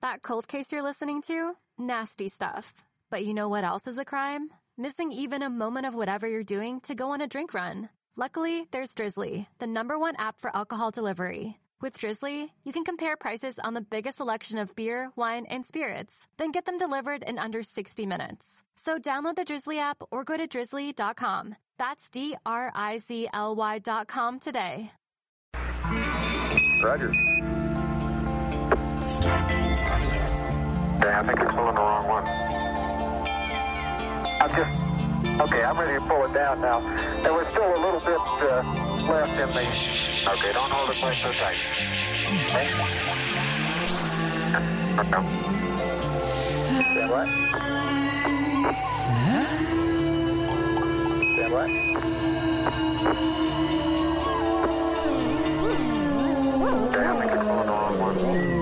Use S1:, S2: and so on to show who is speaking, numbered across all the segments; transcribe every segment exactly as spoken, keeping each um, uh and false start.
S1: That cold case you're listening to? Nasty stuff. But you know what else is a crime? Missing even a moment of whatever you're doing to go on a drink run. Luckily, there's Drizzly, the number one app for alcohol delivery. With Drizzly, you can compare prices on the biggest selection of beer, wine, and spirits, then get them delivered in under sixty minutes. So download the Drizzly app or go to drizzly dot com. That's D R I Z L Y dot com today.
S2: Roger. Yeah, I think you're pulling the wrong one. I'm just, okay, I'm ready to pull it down now. There was still a little bit uh, left in the, okay, don't hold it quite so tight. Okay. Okay. Stand by. Stand by. Okay, I think you're pulling the wrong one.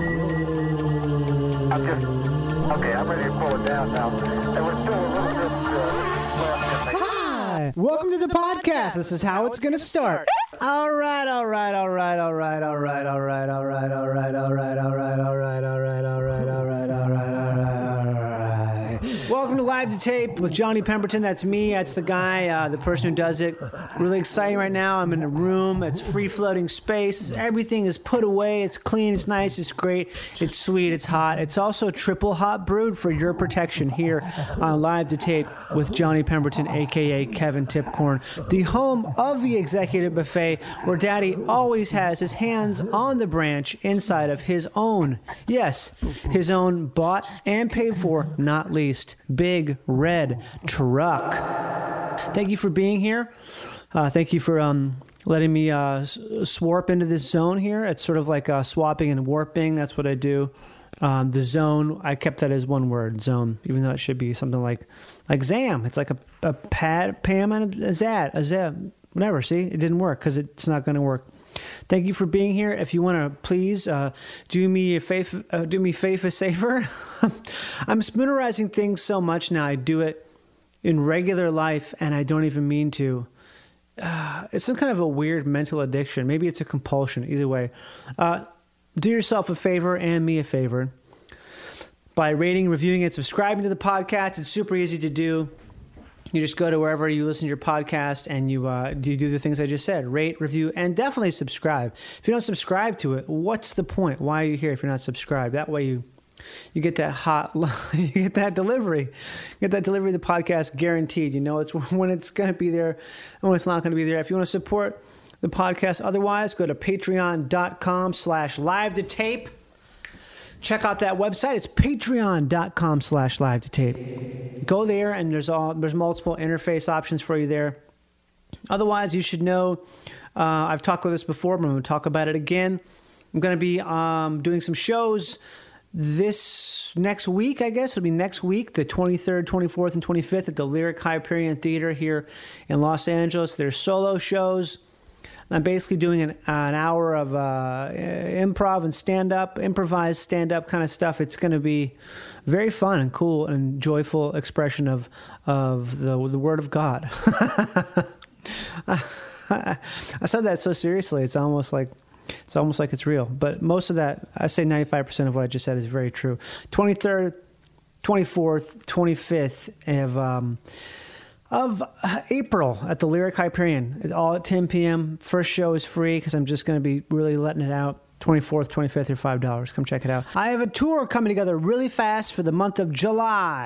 S2: I'm just, okay, I'm ready to pull it down now. There was still a little bit uh, left in the...
S3: Hi, welcome to the podcast. This is how it's going to start. All right, all right, all right, all right, all right, all right, all right, all right, all right, all right, all right, all right, all right, all right, all right, all right. Welcome to Live to Tape with Johnny Pemberton. That's me. That's the guy, uh, the person who does it. Really exciting right now. I'm in a room. It's free-floating space. Everything is put away. It's clean. It's nice. It's great. It's sweet. It's hot. It's also triple hot brewed for your protection here on Live to Tape with Johnny Pemberton, a k a. Kevin Tipcorn, the home of the Executive Buffet, where Daddy always has his hands on the branch inside of his own, yes, his own bought and paid for, not least, big red truck. Thank you for being here. Uh, thank you for um, letting me uh, swarp into this zone here. It's sort of like uh, swapping and warping. That's what I do. Um, the zone, I kept that as one word, zone, even though it should be something like like Zam. It's like a, a pad, Pam, and a Zad, a Zad, whatever. See, it didn't work because it's not going to work. Thank you for being here. If you want to, please uh, do me a favor. Uh, do me favor, saver. I'm spoonerizing things so much now. I do it in regular life, and I don't even mean to. Uh, it's some kind of a weird mental addiction. Maybe it's a compulsion. Either way, uh, do yourself a favor and me a favor by rating, reviewing, and subscribing to the podcast. It's super easy to do. You just go to wherever you listen to your podcast and you uh, you do the things I just said. Rate, review, and definitely subscribe. If you don't subscribe to it, what's the point? Why are you here if you're not subscribed? That way you you get that hot, you get that delivery. You get that delivery of the podcast guaranteed. You know it's when it's going to be there and when it's not going to be there. If you want to support the podcast otherwise, go to patreon.com slash live to tape. Check out that website. It's patreon.com slash live to tape. Go there, and there's all there's multiple interface options for you there. Otherwise, you should know, uh, I've talked about this before, but I'm going to talk about it again. I'm going to be um, doing some shows this next week, I guess. It'll be next week, the twenty-third, twenty-fourth, and twenty-fifth at the Lyric Hyperion Theater here in Los Angeles. There's solo shows. I'm basically doing an, an hour of uh, improv and stand-up, improvised stand-up kind of stuff. It's going to be very fun and cool and joyful expression of of the the Word of God. I said that so seriously. It's almost like it's almost like it's real. But most of that, I say ninety-five percent of what I just said is very true. twenty-third, twenty-fourth, twenty-fifth of um, of April at the Lyric Hyperion, all at ten p.m. First show is free because I'm just going to be really letting it out. twenty-fourth, twenty-fifth, or five dollars. Come check it out. I have a tour coming together really fast for the month of July.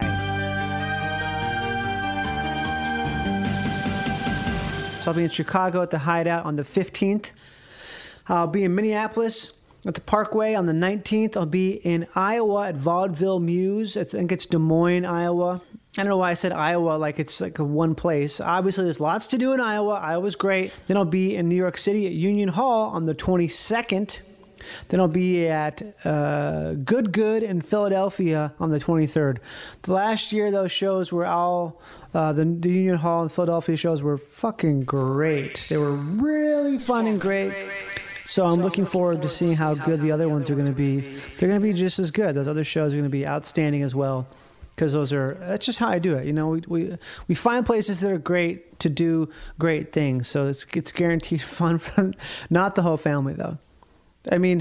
S3: So I'll be in Chicago at the Hideout on the fifteenth. I'll be in Minneapolis at the Parkway on the nineteenth. I'll be in Iowa at Vaudeville Muse. I think it's Des Moines, Iowa. I don't know why I said Iowa like it's like a one place. Obviously, there's lots to do in Iowa. Iowa's great. Then I'll be in New York City at Union Hall on the twenty-second. Then I'll be at uh, Good Good in Philadelphia on the twenty-third. The last year, those shows were all, uh, the, the Union Hall and Philadelphia shows were fucking great. They were really fun and great. So I'm looking forward to seeing how good the other ones are going to be. They're going to be just as good. Those other shows are going to be outstanding as well. Because those are, that's just how I do it. You know, we, we we find places that are great to do great things. So it's it's guaranteed fun for not the whole family, though. I mean,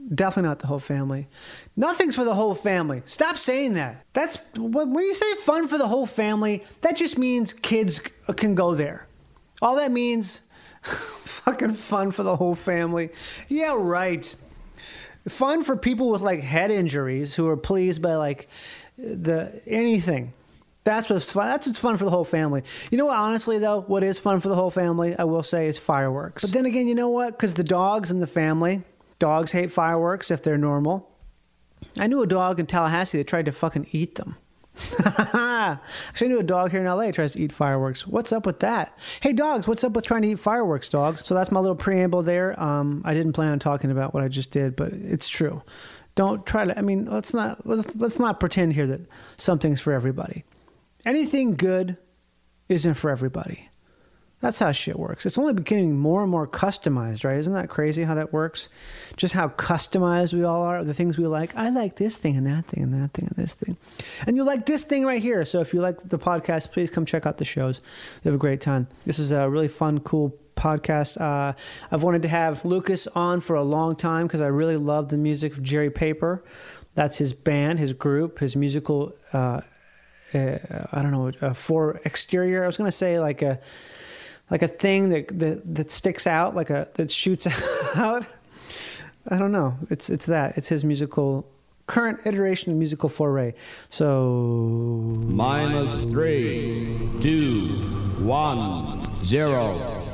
S3: Definitely not the whole family. Nothing's for the whole family. Stop saying that. That's when you say fun for the whole family, that just means kids can go there. All that means, fucking fun for the whole family. Yeah, right. Fun for people with like head injuries who are pleased by like the anything. That's what's fun. That's what's fun for the whole family. You know what? Honestly, though, what is fun for the whole family, I will say, is fireworks. But then again, you know what? Because the dogs in the family, dogs hate fireworks if they're normal. I knew a dog in Tallahassee that tried to fucking eat them. Actually, I knew a dog here in L A that tries to eat fireworks. What's up with that? Hey, dogs, what's up with trying to eat fireworks, dogs? So that's my little preamble there. Um, I didn't plan on talking about what I just did, but it's true. Don't try to. I mean, let's not let's, let's not pretend here that something's for everybody. Anything good isn't for everybody. That's how shit works. It's only becoming more and more customized, right? Isn't that crazy how that works? Just how customized we all are, the things we like. I like this thing and that thing and that thing and this thing. And you like this thing right here. So if you like the podcast, please come check out the shows. You have a great time. This is a really fun, cool podcast. Uh, I've wanted to have Lucas on for a long time because I really love the music of Jerry Paper. That's his band, his group, his musical, uh, uh, I don't know, uh, for exterior. I was going to say like a... Like a thing that, that that sticks out, like a that shoots out. I don't know. It's it's that. It's his musical current iteration of musical foray. So
S4: minus three, two, one, zero.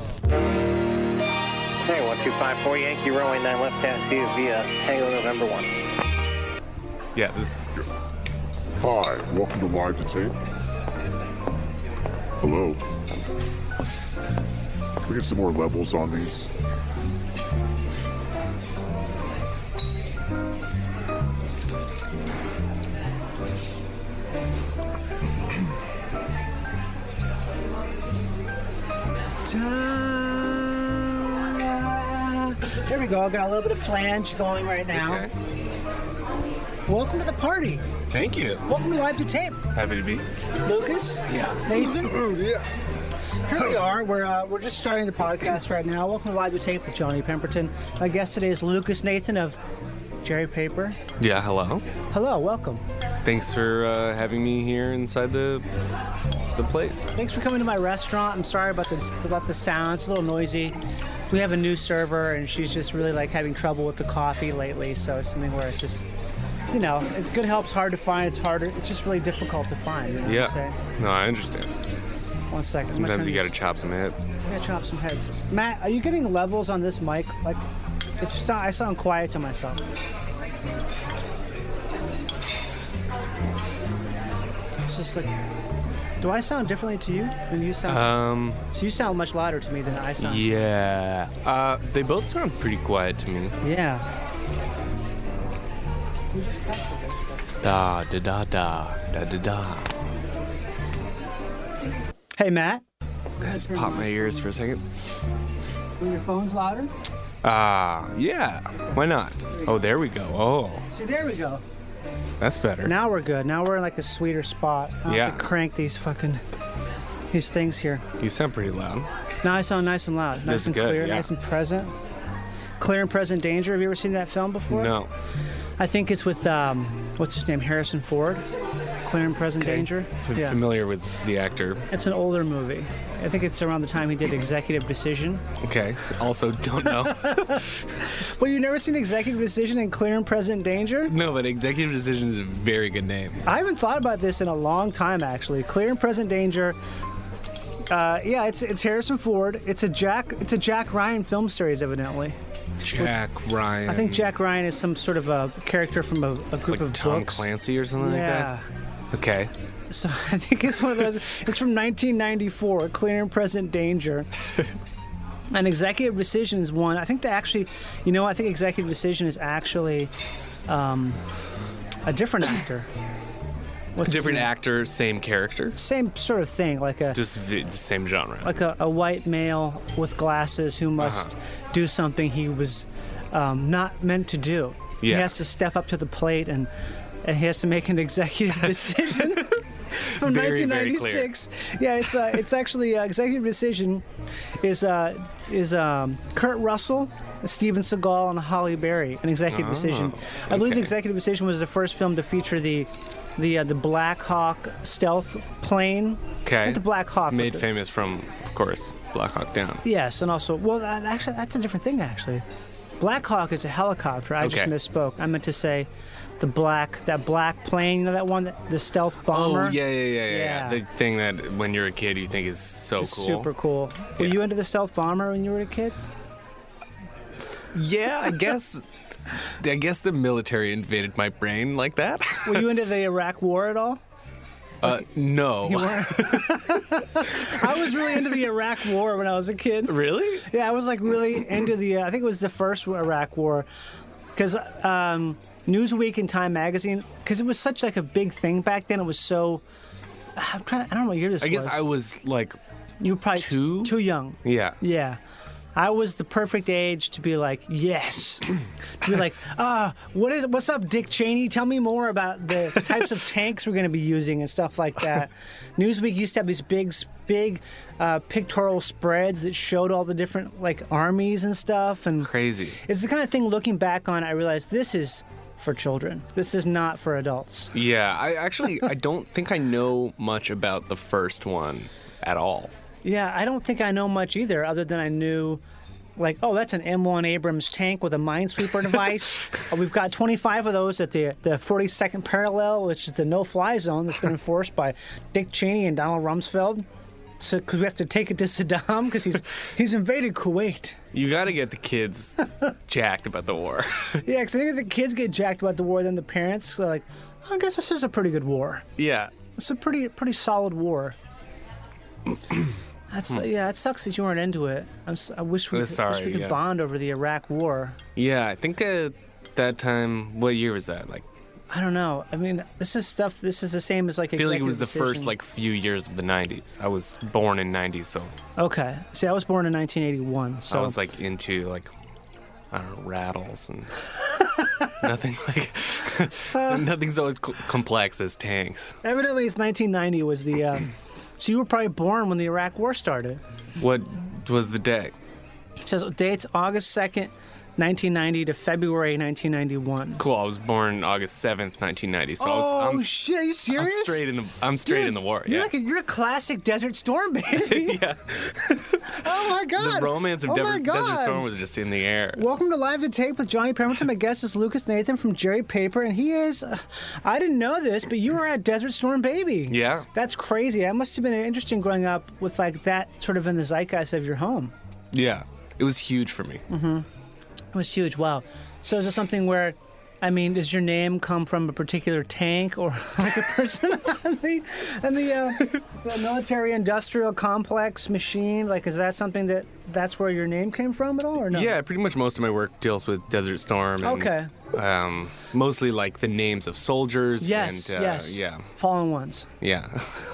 S2: Hey, one two five four Yankee runway nine left taxi via Tango November one.
S5: Yeah, this is good.
S6: Hi, welcome to Live to Tape. Hello. Can we get some more levels on these?
S3: There we go. Got a little bit of flange going right now.
S5: Okay.
S3: Welcome to the party.
S5: Thank you.
S3: Welcome to Live to Tape.
S5: Happy to be.
S3: Lucas?
S5: Yeah.
S3: Nathan?
S6: Yeah.
S3: Here we are. We're uh, we're just starting the podcast right now. Welcome to Live to Tape with Johnny Pemberton. My guest today is Lucas Nathan of Jerry Paper.
S5: Yeah, hello.
S3: Hello, welcome.
S5: Thanks for uh, having me here inside the the place.
S3: Thanks for coming to my restaurant. I'm sorry about the about the sound. It's a little noisy. We have a new server, and she's just really like having trouble with the coffee lately. So it's something where it's just, you know, it's good help's hard to find. It's harder. It's just really difficult to find. You know
S5: Yeah.
S3: what I'm saying?
S5: No, I understand.
S3: One second. I'm gonna
S5: Sometimes
S3: turn
S5: you gotta
S3: this-
S5: chop some heads.
S3: I gotta chop some heads. Matt, are you getting levels on this mic? Like, if so, I sound quiet to myself. It's just like, do I sound differently to you than you sound?
S5: Um,
S3: so you sound much louder to me than I sound.
S5: yeah. Uh, they both sound pretty quiet to me.
S3: Yeah. We just tested this.
S5: Da da da da da da da.
S3: Hey, Matt.
S5: Just pop my ears for a second.
S3: Are your phones louder?
S5: Ah, yeah. Why not? Oh, there we go. Oh,
S3: See, there we go.
S5: that's better.
S3: Now we're good. Now we're in like a sweeter spot. I don't
S5: Yeah.
S3: have to crank these fucking these things here.
S5: You sound pretty loud.
S3: Now I sound nice and loud, nice
S5: is
S3: and
S5: good,
S3: clear,
S5: yeah.
S3: nice and present. Clear and Present Danger. Have you ever seen that film before?
S5: No.
S3: I think it's with um, what's his name, Harrison Ford. Clear and Present
S5: Okay.
S3: Danger.
S5: F-
S3: Yeah,
S5: Familiar with the actor.
S3: it's an older movie. I think it's around the time he did Executive Decision.
S5: Okay. Also, don't know.
S3: Well, you've never seen Executive Decision and Clear and Present Danger?
S5: No, but Executive Decision is a very good name.
S3: I haven't thought about this in a long time, actually. Clear and Present Danger. Uh, yeah, it's it's Harrison Ford. It's a Jack it's a Jack Ryan film series, evidently.
S5: Jack Ryan.
S3: I think Jack Ryan is some sort of a character from a, a group
S5: like
S3: of
S5: Tom
S3: books.
S5: Clancy or something
S3: Yeah.
S5: like that. Okay.
S3: So I think it's one of those. It's from nineteen ninety-four. Clear and Present Danger. And Executive Decision is one. I think they actually, you know, I think Executive Decision is actually um, a different actor. What's his
S5: Different
S3: name?
S5: actor, same character,
S3: Same sort of thing, like a
S5: just vi- just same genre.
S3: like a, a white male with glasses who must
S5: Uh-huh.
S3: do something he was um, not meant to do. He
S5: Yeah.
S3: has to step up to the plate and, and he has to make an executive decision. From
S5: Very,
S3: nineteen
S5: very
S3: ninety-six. Yeah, it's uh, it's actually uh, Executive Decision is uh, is um, Kurt Russell Steven Seagal and Halle Berry in Executive
S5: Oh,
S3: Decision. I believe
S5: okay.
S3: Executive Decision was the first film to feature the the uh, the Black Hawk stealth plane.
S5: Okay.
S3: Not the Black Hawk. but
S5: Made
S3: the-
S5: famous from, of course, Black Hawk Down.
S3: Yes, and also, well, that, actually, that's a different thing, actually. Black Hawk is a helicopter. I
S5: Okay.
S3: just misspoke. I meant to say the black, that black plane, you know that one, that, the stealth bomber?
S5: Oh, yeah, yeah, yeah, yeah,
S3: Yeah.
S5: yeah. The thing that when you're a kid you think is so
S3: It's
S5: cool.
S3: super cool. Were
S5: Yeah.
S3: you into the stealth bomber when you were a kid?
S5: Yeah, I guess. I guess the military invaded my brain like that.
S3: Were you into the Iraq War at all?
S5: Uh, no.
S3: You weren't? I was really into the Iraq War when I was a kid.
S5: Really?
S3: Yeah, I was like really into the. Uh, I think it was the first Iraq War, because um, Newsweek and Time Magazine, because it was such like a big thing back then. It was so. I'm trying. I don't know what year this
S5: I
S3: was.
S5: guess I was like,
S3: You were probably
S5: two?
S3: too young.
S5: yeah.
S3: Yeah. I was the perfect age to be like, yes. To be like, ah, what is, what's up, Dick Cheney? Tell me more about the types of tanks we're going to be using and stuff like that. Newsweek used to have these big, big uh, pictorial spreads that showed all the different like armies and stuff. And
S5: Crazy.
S3: it's the kind of thing, looking back on it, I realized this is for children. This is not for adults.
S5: Yeah, I actually I don't think I know much about the first one at all.
S3: Yeah, I don't think I know much either, other than I knew, like, oh, that's an M one Abrams tank with a minesweeper device. Uh, we've got twenty-five of those at the the forty-second parallel, which is the no-fly zone that's been enforced by Dick Cheney and Donald Rumsfeld. So, because we have to take it to Saddam because he's he's invaded Kuwait.
S5: You got to get the kids jacked about the war.
S3: Yeah, because I think if the kids get jacked about the war, then the parents are like, oh, I guess this is a pretty good war.
S5: Yeah.
S3: It's a pretty pretty solid war. That's yeah. It sucks that you weren't into it. I'm, s- I wish we
S5: Uh,
S3: could,
S5: sorry,
S3: wish we could
S5: yeah.
S3: bond over the Iraq War.
S5: Yeah, I think uh, that time, what year was that? Like,
S3: I don't know. I mean, this is stuff. This is the same as like.
S5: I feel like it was the
S3: Executive
S5: first
S3: Decision.
S5: like few years of the nineties. I was born in nineties, so
S3: Okay. See, I was born in nineteen eighty-one, so
S5: I was like into like I don't know, rattles and nothing like nothing's always co- complex as tanks.
S3: evidently it's nineteen ninety was the. Uh, so you were probably born when the Iraq War started.
S5: What was the day?
S3: It says dates August second, nineteen ninety to February nineteen ninety-one.
S5: Cool. I was born August seventh, nineteen ninety. So I was,
S3: Oh
S5: I'm,
S3: shit! Are you
S5: I'm
S3: serious?
S5: straight in the I'm straight
S3: Dude,
S5: in the war.
S3: You're
S5: Yeah.
S3: like a, you're a classic Desert Storm baby.
S5: yeah.
S3: Oh my god!
S5: The romance of
S3: oh
S5: Dever-
S3: my God.
S5: Desert Storm was just in the air.
S3: Welcome to Live to Tape with Johnny Pemberton. My guest is Lucas Nathan from Jerry Paper, and he is. Uh, I didn't know this, but you were at Desert Storm Baby.
S5: Yeah.
S3: That's crazy. That must have been interesting growing up with like that sort of in the zeitgeist of your home.
S5: Yeah. It was huge for me.
S3: Mm-hmm. It was huge. Wow. So is it something where, I mean, does your name come from a particular tank or like a person on the, on the, uh, the military-industrial complex machine? Like, is that something that that's where your name came from at all, or no?
S5: Yeah, pretty much most of my work deals with Desert Storm. And,
S3: Okay.
S5: Um, mostly like the names of soldiers.
S3: Yes.
S5: And, uh,
S3: yes.
S5: Yeah.
S3: Fallen ones.
S5: Yeah.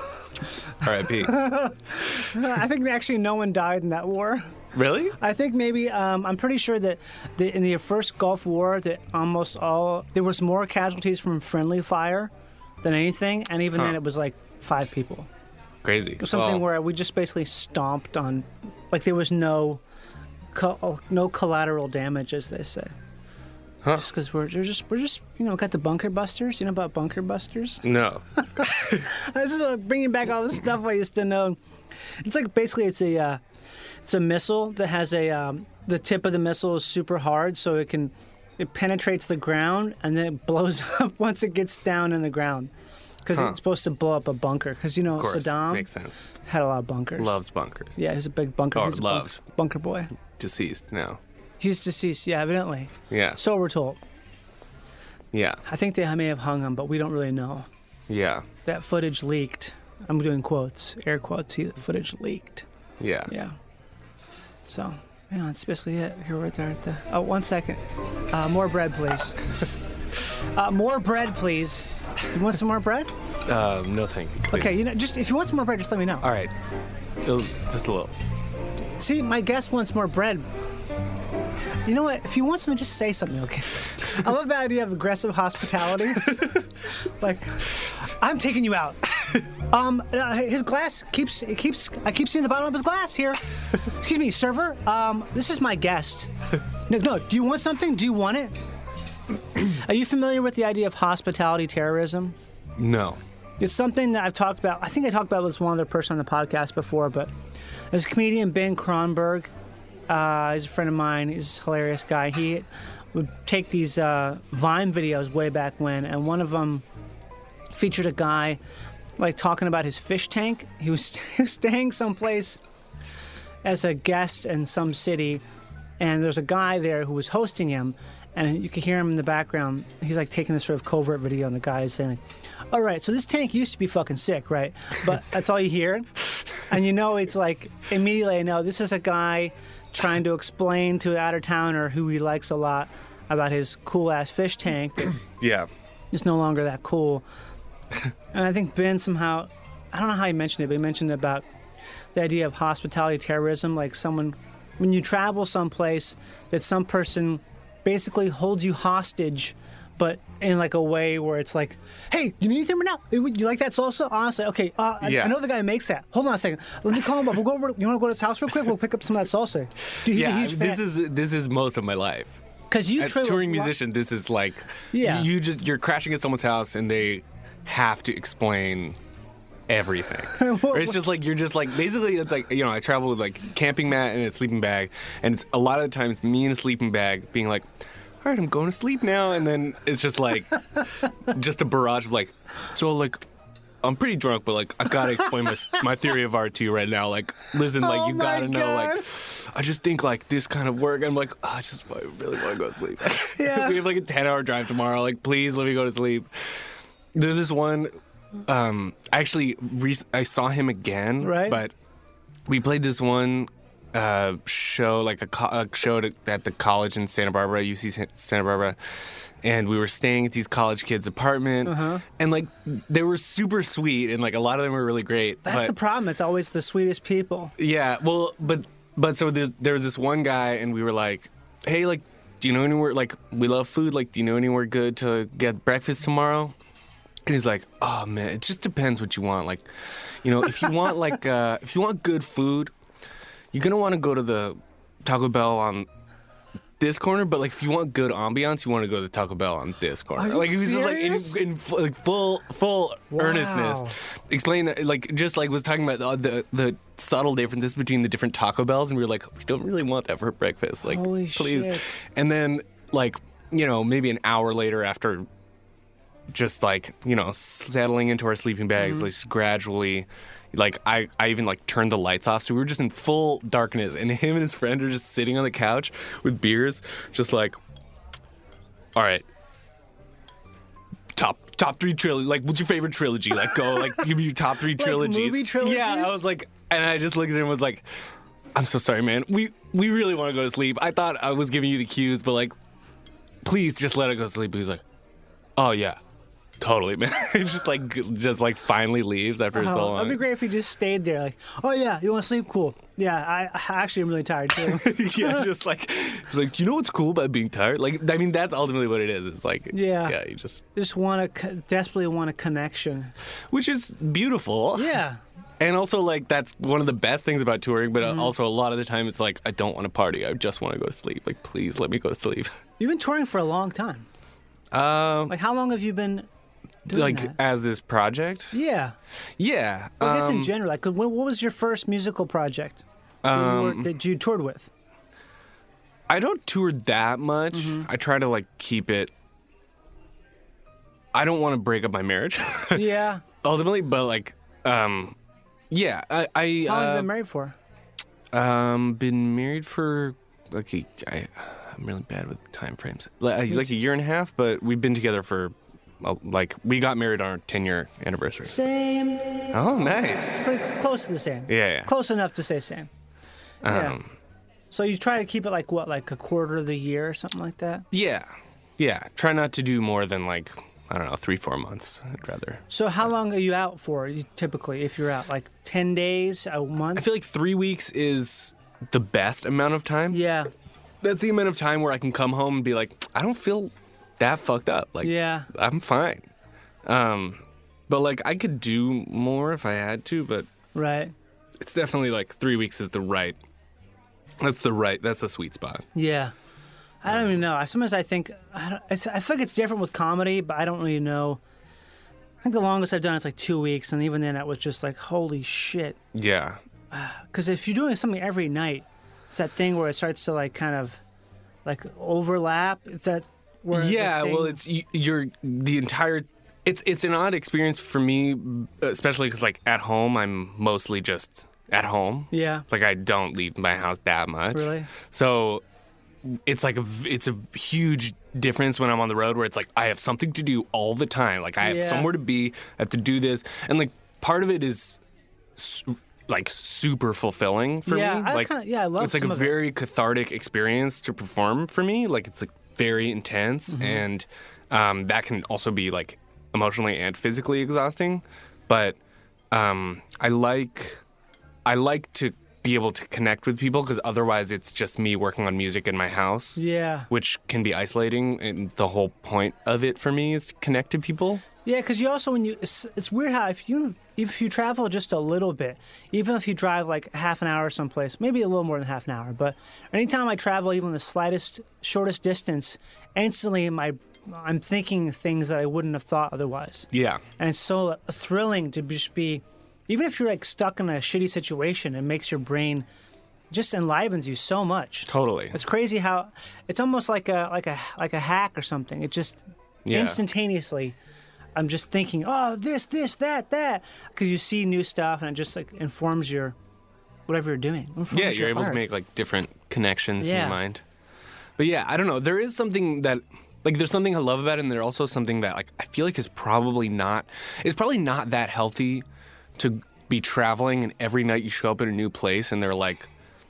S5: R I P
S3: I think actually no one died in that war.
S5: Really?
S3: I think maybe um, I'm pretty sure that the, in the first Gulf War that almost all there was more casualties from friendly fire than anything, and even
S5: Huh.
S3: then it was like five people.
S5: Crazy.
S3: It was something
S5: Well,
S3: where we just basically stomped on, like there was no co- no collateral damage, as they say.
S5: Huh.
S3: Just because we're, we're just we're just you know got the bunker busters. You know about bunker busters?
S5: No.
S3: This is uh, bringing back all the stuff I used to know. It's like basically it's a uh, it's a missile that has a um, the tip of the missile is super hard, so it can it penetrates the ground and then it blows up once it gets down in the ground because
S5: Huh.
S3: it's supposed to blow up a bunker. Because you know
S5: Of course.
S3: Saddam
S5: Makes sense.
S3: had a lot of bunkers.
S5: Loves bunkers.
S3: Yeah, he's a big bunker.
S5: Or
S3: he's a bunk-
S5: loved.
S3: bunker boy.
S5: Deceased now.
S3: He's deceased. Yeah, evidently.
S5: Yeah.
S3: So we're told.
S5: Yeah.
S3: I think they may have hung him, but we don't really know.
S5: Yeah.
S3: That footage leaked. I'm doing quotes, air quotes. He, footage leaked.
S5: Yeah.
S3: Yeah. So, yeah, that's basically it. Here we're there at the. Oh, one second. Uh, more bread, please. uh, more bread, please. You want some more bread?
S5: Um, no thank you. please.
S3: Okay, you know, just if you want some more bread, just let me know.
S5: All right. It'll- Just a little.
S3: See, my guest wants more bread. You know what? If you want something, just say something, okay? I love that idea of aggressive hospitality. Like, I'm taking you out. Um, uh, his glass keeps it keeps. I keep seeing the bottom of his glass here. Excuse me, server. Um, this is my guest. No, no. Do you want something? Do you want it? Are you familiar with the idea of hospitality terrorism?
S5: No.
S3: It's something that I've talked about. I think I talked about this with one other person on the podcast before, but there's a comedian, Ben Kronberg. Uh, he's a friend of mine. He's a hilarious guy. He would take these uh, Vine videos way back when, and one of them featured a guy like talking about his fish tank. He was, he was staying someplace as a guest in some city, and there's a guy there who was hosting him, and you could hear him in the background. He's like taking this sort of covert video, and the guy is saying, all right, so this tank used to be fucking sick, right? But that's all you hear. And you know, it's like, immediately I know this is a guy trying to explain to an out-of-towner who he likes a lot about his cool-ass fish tank.
S5: Yeah.
S3: It's no longer that cool. And I think Ben somehow, I don't know how he mentioned it, but he mentioned about the idea of hospitality terrorism, like someone, when you travel someplace, that some person basically holds you hostage, but in like a way where it's like, hey, do you need anything right now? You like that salsa? Honestly, okay, uh, I,
S5: Yeah.
S3: I know the guy who makes that. Hold on a second. Let me call him up. We'll go over, you want to go to his house real quick? We'll pick up some of that salsa. Dude, he's
S5: yeah,
S3: a huge fan.
S5: this is this is most of my life.
S3: Because you
S5: As
S3: travel
S5: touring
S3: a lot-
S5: musician, this is like
S3: Yeah.
S5: you just you're crashing at someone's house and they have to explain everything. Or it's just like you're just like basically it's like, you know, I travel with like camping mat and a sleeping bag, and it's a lot of the time it's me in a sleeping bag being like, all right, I'm going to sleep now, and then it's just like just a barrage of like, so like I'm pretty drunk, but like I gotta explain my my theory of art to you right now. Like, listen, like
S3: Oh
S5: you
S3: my
S5: gotta know,
S3: God.
S5: like I just think like this kind of work. I'm like, oh, I just I really want to go to sleep.
S3: Yeah.
S5: We have like a ten hour drive tomorrow. Like, please let me go to sleep. There's this one. Um, actually, re- I saw him again,
S3: Right.
S5: But we played this one uh, show, like a, co- a show to, at the college in Santa Barbara, U C Sa- Santa Barbara, and we were staying at these college kids' apartment,
S3: Uh-huh.
S5: and like they were super sweet, and like a lot of them were really great.
S3: That's
S5: but,
S3: the problem. It's always the sweetest people.
S5: Yeah, well, but but so there's there was this one guy, and we were like, hey, like, do you know anywhere? Like, we love food. Like, do you know anywhere good to get breakfast tomorrow? And he's like, oh man, it just depends what you want. Like, you know, if you want like uh, if you want good food, you're gonna want to go to the Taco Bell on this corner. But like, if you want good ambiance, you want to go to the Taco Bell on this corner.
S3: Are you
S5: like, he was just like
S3: serious?
S5: in, in fu- like full full
S3: Wow.
S5: earnestness, explain that, like just like was talking about the, the the subtle differences between the different Taco Bells, and we were like, we don't really want that for breakfast. Like,
S3: Holy
S5: please.
S3: shit.
S5: And then like, you know, maybe an hour later after just like, you know, settling into our sleeping bags,
S3: Mm-hmm.
S5: like just gradually, like I, I even like turned the lights off, so we were just in full darkness, and him and his friend are just sitting on the couch with beers, just like, all right, top top three trilogy, like what's your favorite trilogy? Like go, like give me your top three trilogies.
S3: movie trilogies?
S5: Yeah, I was like, and I just looked at him and was like, I'm so sorry, man. We we really want to go to sleep. I thought I was giving you the cues, but like, please just let it go to sleep. He was like, oh yeah. Totally, man. It's just like, just like finally leaves after so
S3: Oh,
S5: long.
S3: it'd be great if he just stayed there. Like, oh yeah, you want to sleep? Cool. Yeah, I, I actually am really tired too.
S5: Yeah, just like, it's like, you know what's cool about being tired? Like, I mean, that's ultimately what it is. It's like,
S3: Yeah.
S5: yeah, you just,
S3: Just want to desperately want a connection.
S5: which is beautiful.
S3: Yeah.
S5: And also, like, that's one of the best things about touring, but
S3: Mm-hmm.
S5: also a lot of the time it's like, I don't want to party. I just want to go to sleep. Like, please let me go to sleep.
S3: You've been touring for a long time.
S5: Um,
S3: Like, how long have you been doing
S5: like,
S3: that?
S5: as this project?
S3: Yeah.
S5: Yeah.
S3: I guess in
S5: um,
S3: general, like, what, what was your first musical project that, you,
S5: um,
S3: were, that you toured with?
S5: I don't tour that much.
S3: Mm-hmm.
S5: I try to, like, keep it. I don't want to break up my marriage.
S3: Yeah.
S5: Ultimately, but like, um, yeah, I, I
S3: How long have you
S5: uh,
S3: been married for?
S5: um, been married for like a, I, I'm really bad with time frames. Like, like a year and a half, but we've been together for, uh, like, we got married on our ten year anniversary.
S3: Same.
S5: Oh, nice.
S3: Pretty close to the same.
S5: Yeah, yeah.
S3: Close enough to say same. Yeah.
S5: Um,
S3: So you try to keep it like what, like a quarter of the year or something like that?
S5: yeah, yeah. Try not to do more than like, I don't know, three, four months. I'd rather.
S3: So how long are you out for you- typically if you're out? Like ten days, a month?
S5: I feel like three weeks is the best amount of time.
S3: Yeah.
S5: That's the amount of time where I can come home and be like, I don't feel that fucked up. Like,
S3: Yeah.
S5: I'm fine. Um, But like I could do more if I had to, but
S3: Right.
S5: it's definitely like three weeks is the right. That's the right. That's the sweet spot.
S3: Yeah. I don't even know. I Sometimes I think I, don't, it's, I feel like it's different with comedy, but I don't really know. I think the longest I've done is like two weeks, and even then, that was just like holy shit.
S5: Yeah.
S3: Because if you're doing something every night, it's that thing where it starts to like kind of like overlap. It's that where the
S5: Yeah.
S3: thing-
S5: Well, it's you- you're the entire. It's it's an odd experience for me, especially because like at home I'm mostly just at home.
S3: yeah,
S5: Like I don't leave my house that much.
S3: Really?
S5: So it's like a, v- it's a huge difference when I'm on the road where it's like I have something to do all the time. Like I have
S3: Yeah.
S5: somewhere to be. I have to do this, and like part of it is su- like super fulfilling for
S3: Yeah,
S5: me.
S3: I
S5: Like
S3: kinda- yeah, I love
S5: it's like
S3: some
S5: a
S3: of it.
S5: very cathartic experience to perform for me. Like it's like very intense,
S3: Mm-hmm.
S5: and um, that can also be like emotionally and physically exhausting. But um, I like I like to be able to connect with people because otherwise it's just me working on music in my house,
S3: yeah,
S5: which can be isolating. And the whole point of it for me is to connect to people.
S3: yeah. Because you also when you it's, it's weird how if you if you travel just a little bit, even if you drive like half an hour someplace, maybe a little more than half an hour, but anytime I travel even the slightest shortest distance, instantly my I'm thinking things that I wouldn't have thought otherwise.
S5: Yeah.
S3: And it's so thrilling to just be, even if you're like stuck in a shitty situation, it makes your brain just enlivens you so much.
S5: Totally.
S3: It's crazy how it's almost like a like a like a hack or something. It just
S5: Yeah.
S3: instantaneously, I'm just thinking, oh, this, this, that, that, because you see new stuff and it just like informs your whatever you're doing. Informs
S5: Yeah,
S3: your
S5: you're able
S3: art.
S5: to make like different connections in
S3: Yeah.
S5: your mind. But yeah, I don't know. There is something that like there's something I love about it, and there's also something that like I feel like is probably not it's probably not that healthy to be traveling and every night you show up in a new place and there are like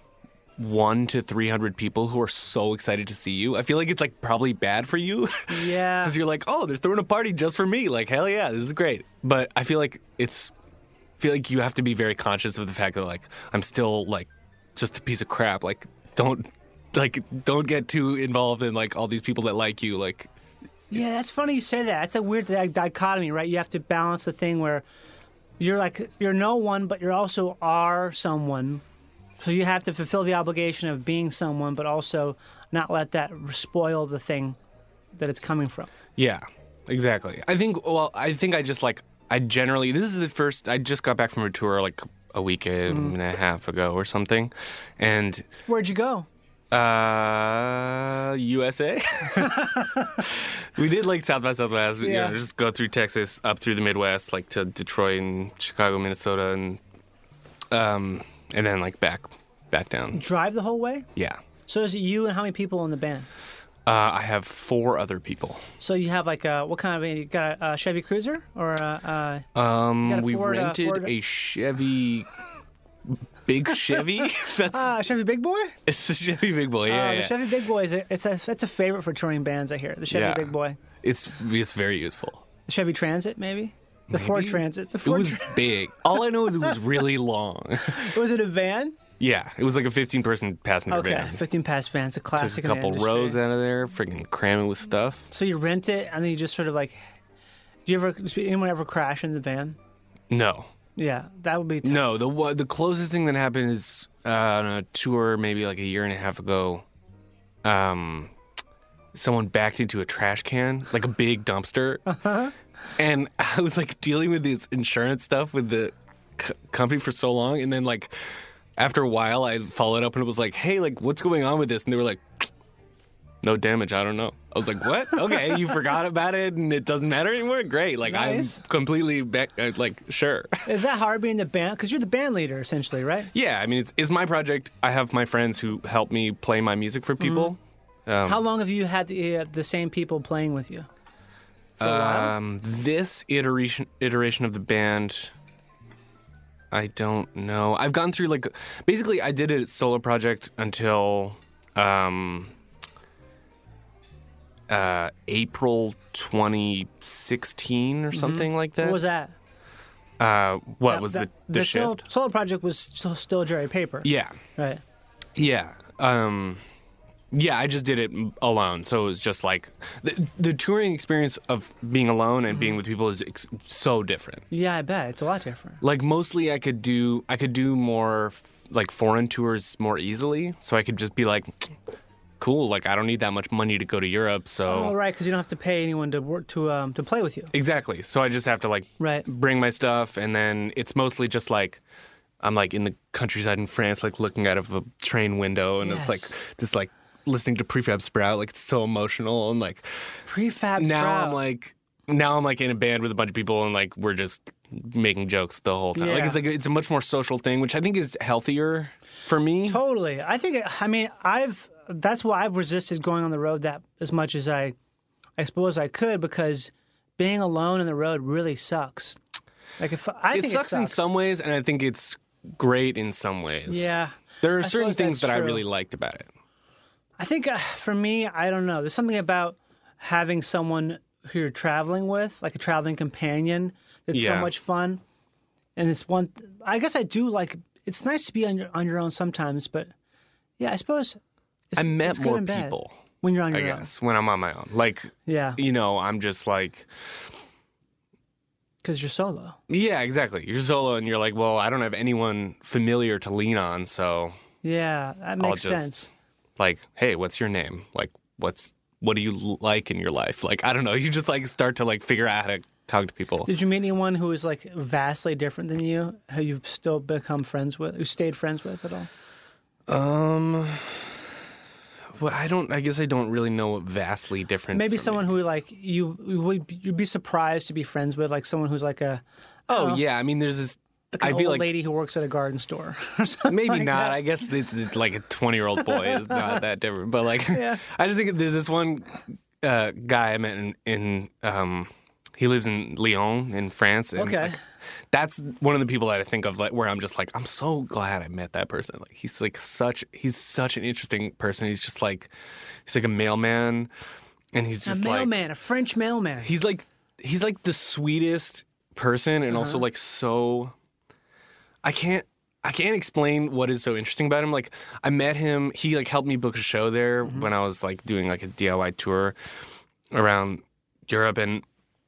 S5: one to three hundred people who are so excited to see you. I feel like it's like probably bad for you.
S3: Yeah.
S5: Because you're like, oh, they're throwing a party just for me. Like, hell yeah, this is great. But I feel like it's, I feel like you have to be very conscious of the fact that like I'm still like just a piece of crap. Like, don't like don't get too involved in like all these people that like you. Like,
S3: Yeah, that's funny you say that. That's a weird di- dichotomy, right? You have to balance the thing where you're like you're no one, but you also are someone. So you have to fulfill the obligation of being someone, but also not let that spoil the thing that it's coming from.
S5: yeah, exactly. I think. Well, I think I just like I generally. This is the first. I just got back from a tour like a week and a half ago or something, and
S3: Where'd you go?
S5: Uh, U S A. We did like South by Southwest. You
S3: Yeah.
S5: know, just go through Texas, up through the Midwest, like to Detroit and Chicago, Minnesota, and um, and then like back, back down.
S3: Drive the whole way?
S5: Yeah.
S3: So is it you and how many people in the band?
S5: Uh, I have four other people.
S3: So you have like a what kind of you got a, a Chevy Cruiser or a, a
S5: Um,
S3: got a
S5: we
S3: Ford, uh,
S5: rented
S3: Ford-
S5: a Chevy, big Chevy. That's
S3: uh, Chevy Big Boy?
S5: it's a Chevy Big Boy.
S3: Uh,
S5: Yeah,
S3: the
S5: yeah.
S3: Chevy Big Boy is a, it's a it's a favorite for touring bands. I hear the Chevy
S5: Yeah.
S3: Big Boy,
S5: It's it's very useful.
S3: the Chevy Transit maybe, the Ford
S5: Maybe?
S3: Transit. The
S5: It
S3: Ford
S5: was
S3: Tra-
S5: big. All I know is it was really long.
S3: was it a van?
S5: Yeah, it was like a fifteen person passenger
S3: Okay,
S5: van.
S3: fifteen pass van. It's a
S5: Took
S3: classic.
S5: a couple
S3: in the industry.
S5: rows out of there, freaking cramming with stuff.
S3: So you rent it and then you just sort of like. Do you ever? Does anyone ever crash in the van?
S5: No,
S3: Yeah, that would be. Tough.
S5: no. The one- the closest thing that happened is uh, on a tour maybe like a year and a half ago. Um, someone backed into a trash can, like a big dumpster,
S3: Uh-huh.
S5: and I was like dealing with this insurance stuff with the c- company for so long, and then like after a while, I followed up and it was like, "Hey, like, what's going on with this?" And they were like, "No damage. I don't know." I was like, "What? Okay, you forgot about it, and it doesn't matter anymore. Great. Like,
S3: Nice.
S5: I'm completely back, uh, like, sure."
S3: Is that hard being the band? Because you're the band leader essentially, right?
S5: Yeah, I mean, it's, it's my project. I have my friends who help me play my music for people. Um,
S3: How long have you had the uh, the same people playing with you? For a while?
S5: Um, this iteration iteration of the band, I don't know. I've gone through like basically I did a solo project until um, uh, April twenty sixteen or something like that.
S3: What was that?
S5: Uh, what
S3: That-
S5: was
S3: that-
S5: the the,
S3: solo,
S5: shift?
S3: solo project was still, still Jerry Paper.
S5: Yeah,
S3: Right.
S5: yeah. Um, Yeah, I just did it alone. So it was just like the, the touring experience of being alone and mm-hmm. being with people is ex- so different.
S3: Yeah, I bet it's a lot different.
S5: Like mostly, I could do I could do more f- like foreign tours more easily. So I could just be like, cool. Like I don't need that much money to go to Europe. So
S3: oh, right, because you don't have to pay anyone to work to um to play with you.
S5: Exactly. So I just have to like
S3: right.
S5: bring my stuff, and then it's mostly just like. I'm like in the countryside in France, like looking out of a train window, and
S3: yes.
S5: it's like this like. listening to Prefab Sprout, like it's so emotional, and like
S3: Prefab Sprout.
S5: Now I'm like now I'm like in a band with a bunch of people, and like we're just making jokes the whole time.
S3: Yeah.
S5: Like it's like it's a much more social thing, which I think is healthier for me.
S3: Totally. I think I mean I've that's why I've resisted going on the road that as much as I I suppose I could, because being alone on the road really sucks. Like if I
S5: it
S3: think
S5: sucks
S3: it sucks
S5: in some ways, and I think it's great in some ways.
S3: Yeah.
S5: There are
S3: I
S5: certain things that
S3: true.
S5: I really liked about it.
S3: I think uh, for me, I don't know. There's something about having someone who you're traveling with, like a traveling companion, that's
S5: yeah.
S3: so much fun. And it's one, I guess I do like, it's nice to be on your, on your own sometimes, but yeah, I suppose it's,
S5: I met
S3: it's good
S5: more
S3: and bad
S5: people.
S3: When you're on
S5: I
S3: your
S5: guess, when I'm on my own. Like,
S3: yeah.
S5: you know, I'm just like...
S3: Because you're solo.
S5: Yeah, exactly. You're solo, and you're like, well, I don't have anyone familiar to lean on, so...
S3: Yeah, that makes
S5: I'll just,
S3: sense.
S5: Like, hey, what's your name? Like, what's what do you like in your life? Like, I don't know. You just, like, start to, like, figure out how to talk to people.
S3: Did you meet anyone who was, like, vastly different than you, who you've still become friends with, who stayed friends with at all?
S5: Um... Well, I don't. I guess I don't really know what vastly different.
S3: Maybe someone who like you, you would you'd be surprised to be friends with, like someone who's like a.
S5: Oh
S3: know,
S5: yeah, I mean, there's this.
S3: Like an
S5: I
S3: old
S5: feel like
S3: lady who works at a garden store. Or something
S5: maybe
S3: like
S5: not.
S3: that.
S5: I guess it's, it's like a twenty-year-old boy is not that different. But like,
S3: yeah.
S5: I just think there's this one uh, guy I met in. in um, he lives in Lyon in France. And
S3: Okay.
S5: Like, that's one of the people that I think of, like, where I'm just like, I'm so glad I met that person. Like, he's like such, he's such an interesting person. He's just like, he's like a mailman, and he's just
S3: a mailman,
S5: like,
S3: a French mailman.
S5: he's like, he's like the sweetest person, and uh-huh. also like so. I can't, I can't explain what is so interesting about him. Like, I met him. He like helped me book a show there mm-hmm. when I was like doing like a D I Y tour around Europe, and.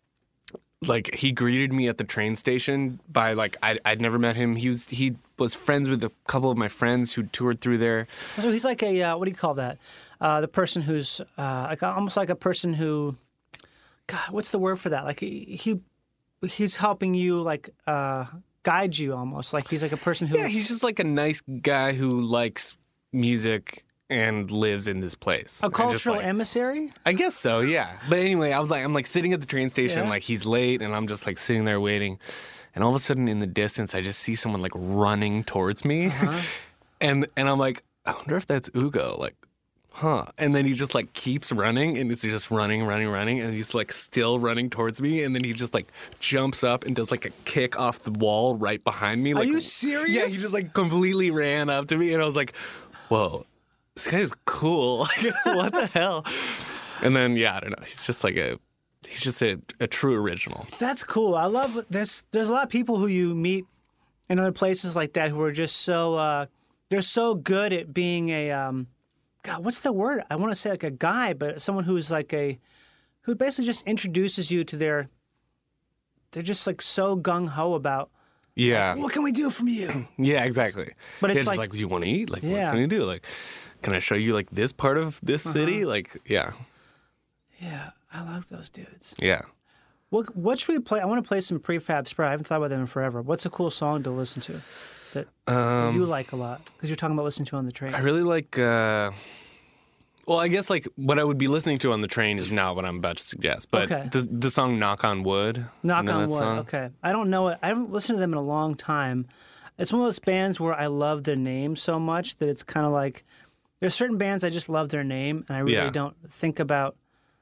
S5: Like, he greeted me at the train station by, like, I, I'd never met him. He was he was friends with a couple of my friends who toured through there.
S3: So he's like a, uh, what do you call that? Uh, the person who's, uh, like almost like a person who, God, what's the word for that? Like, he, he he's helping you, like, uh, guide you almost. Like, he's like a person who...
S5: Yeah, he's just, like, a nice guy who likes music and lives in this place.
S3: A cultural
S5: like,
S3: emissary?
S5: I guess so, yeah. But anyway, I was like, I'm like sitting at the train station,
S3: yeah.
S5: like he's late, and I'm just like sitting there waiting. And all of a sudden in the distance, I just see someone like running towards me. Uh-huh. and and I'm like, I wonder if that's Ugo. Like, huh. And then he just like keeps running, and it's just running, running, running. And he's like still running towards me. And then he just like jumps up and does like a kick off the wall right behind me. Like,
S3: are you serious?
S5: Yeah, he just like completely ran up to me. And I was like, whoa. This guy's cool. Like, what the hell? And then, yeah, I don't know. He's just like a, he's just a, a true original.
S3: That's cool. I love, there's there's a lot of people who you meet in other places like that who are just so, uh, they're so good at being a, um, God, what's the word? I want to say like a guy, but someone who's like a, who basically just introduces you to their, they're just like so gung-ho about,
S5: yeah.
S3: like, what can we do from you?
S5: Yeah, exactly.
S3: But it's
S5: yeah,
S3: like,
S5: like, do you want to eat? Like,
S3: yeah.
S5: what can you do? Like, can I show you like this part of this
S3: uh-huh.
S5: city? Like, yeah.
S3: Yeah, I love those dudes.
S5: Yeah.
S3: What what should we play? I want to play some Prefab Sprout. I haven't thought about them in forever. What's a cool song to listen to that,
S5: um,
S3: that you like a lot? Because you're talking about listening to on the train.
S5: I really like, uh, well, I guess like what I would be listening to on the train is not what I'm about to suggest. But
S3: okay.
S5: the, the song Knock on Wood.
S3: Knock
S5: you know
S3: on Wood,
S5: song?
S3: Okay. I don't know it. I haven't listened to them in a long time. It's one of those bands where I love their name so much that it's kind of like, there's certain bands I just love their name, and I really
S5: yeah.
S3: don't think about.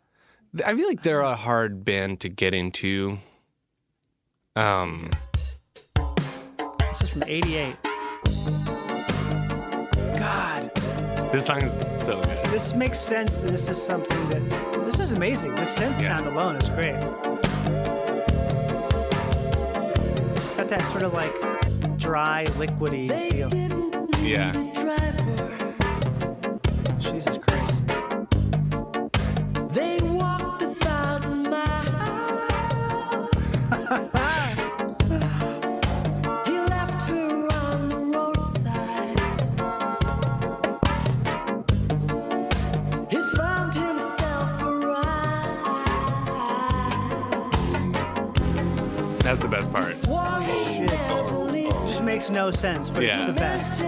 S5: I feel like they're a hard band to get into. Um,
S3: this is from eighty-eight. God.
S5: This song is so good.
S3: This makes sense that this is something that... This is amazing. The synth
S5: Yeah.
S3: sound alone is great. It's got that sort of like dry, liquidy feel.
S5: Yeah.
S3: Jesus Christ.
S5: That's the best part.
S3: It just makes no sense, but
S5: Yeah.
S3: it's the best.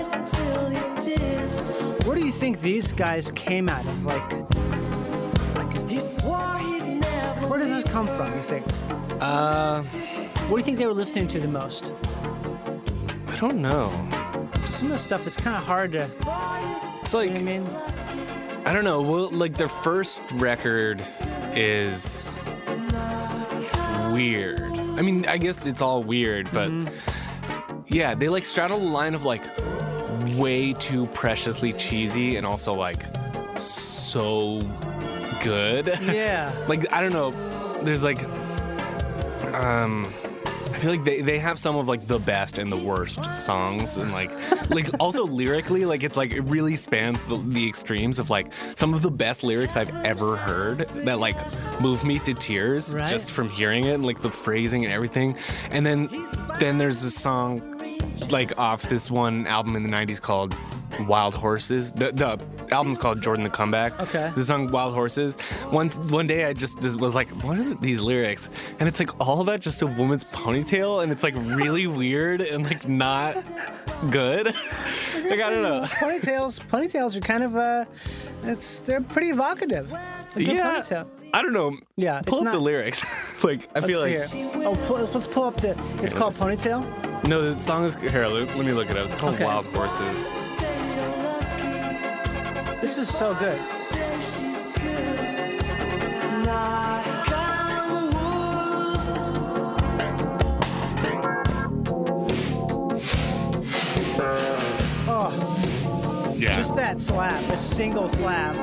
S3: Where do you think these guys came out of? Like, like where does this come from, you think?
S5: Uh,
S3: What do you think they were listening to the most?
S5: I don't know.
S3: Some of the stuff, it's kind of hard to,
S5: It's
S3: you
S5: like,
S3: know what I mean?
S5: I don't know. Well, like their first record is weird. I mean, I guess it's all weird, but yeah, they like straddle the line of like way too preciously cheesy and also like so good.
S3: Yeah.
S5: Like I don't know. There's like um I feel like they, they have some of like the best and the worst songs, and like like also lyrically, like it's like it really spans the, the extremes of like some of the best lyrics I've ever heard that like move me to tears
S3: Right.
S5: just from hearing it, and like the phrasing and everything. And then then there's a song like off this one album in the nineties called Wild Horses. The the album's called Jordan the Comeback.
S3: Okay.
S5: The song Wild Horses. One one day I just, just was like, what are these lyrics? And it's like all about just a woman's ponytail, and it's like really weird and like not good. Like I don't know.
S3: Ponytails, ponytails are kind of, uh, it's, they're pretty evocative. A good
S5: Yeah.
S3: ponytail.
S5: I don't know.
S3: Yeah,
S5: Pull
S3: it's
S5: up the
S3: not-
S5: lyrics. Like I feel like
S3: Let's see here. Oh, pull, let's pull up the, it's called Ponytail?
S5: no, the song is here. Let, let me look it up. It's called
S3: Okay.
S5: Wild Horses.
S3: This is so good. Oh,
S5: Yeah.
S3: just that slap, a single slap.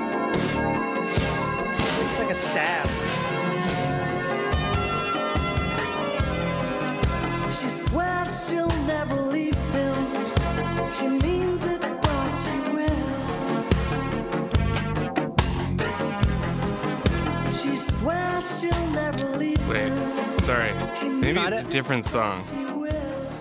S3: It's like a stab.
S7: She swears she'll never leave him. She means it, but she will. She swears she'll never leave
S5: Wait.
S7: him.
S5: Sorry. Maybe
S3: Got
S5: it's
S3: it?
S5: a different song.
S7: She will.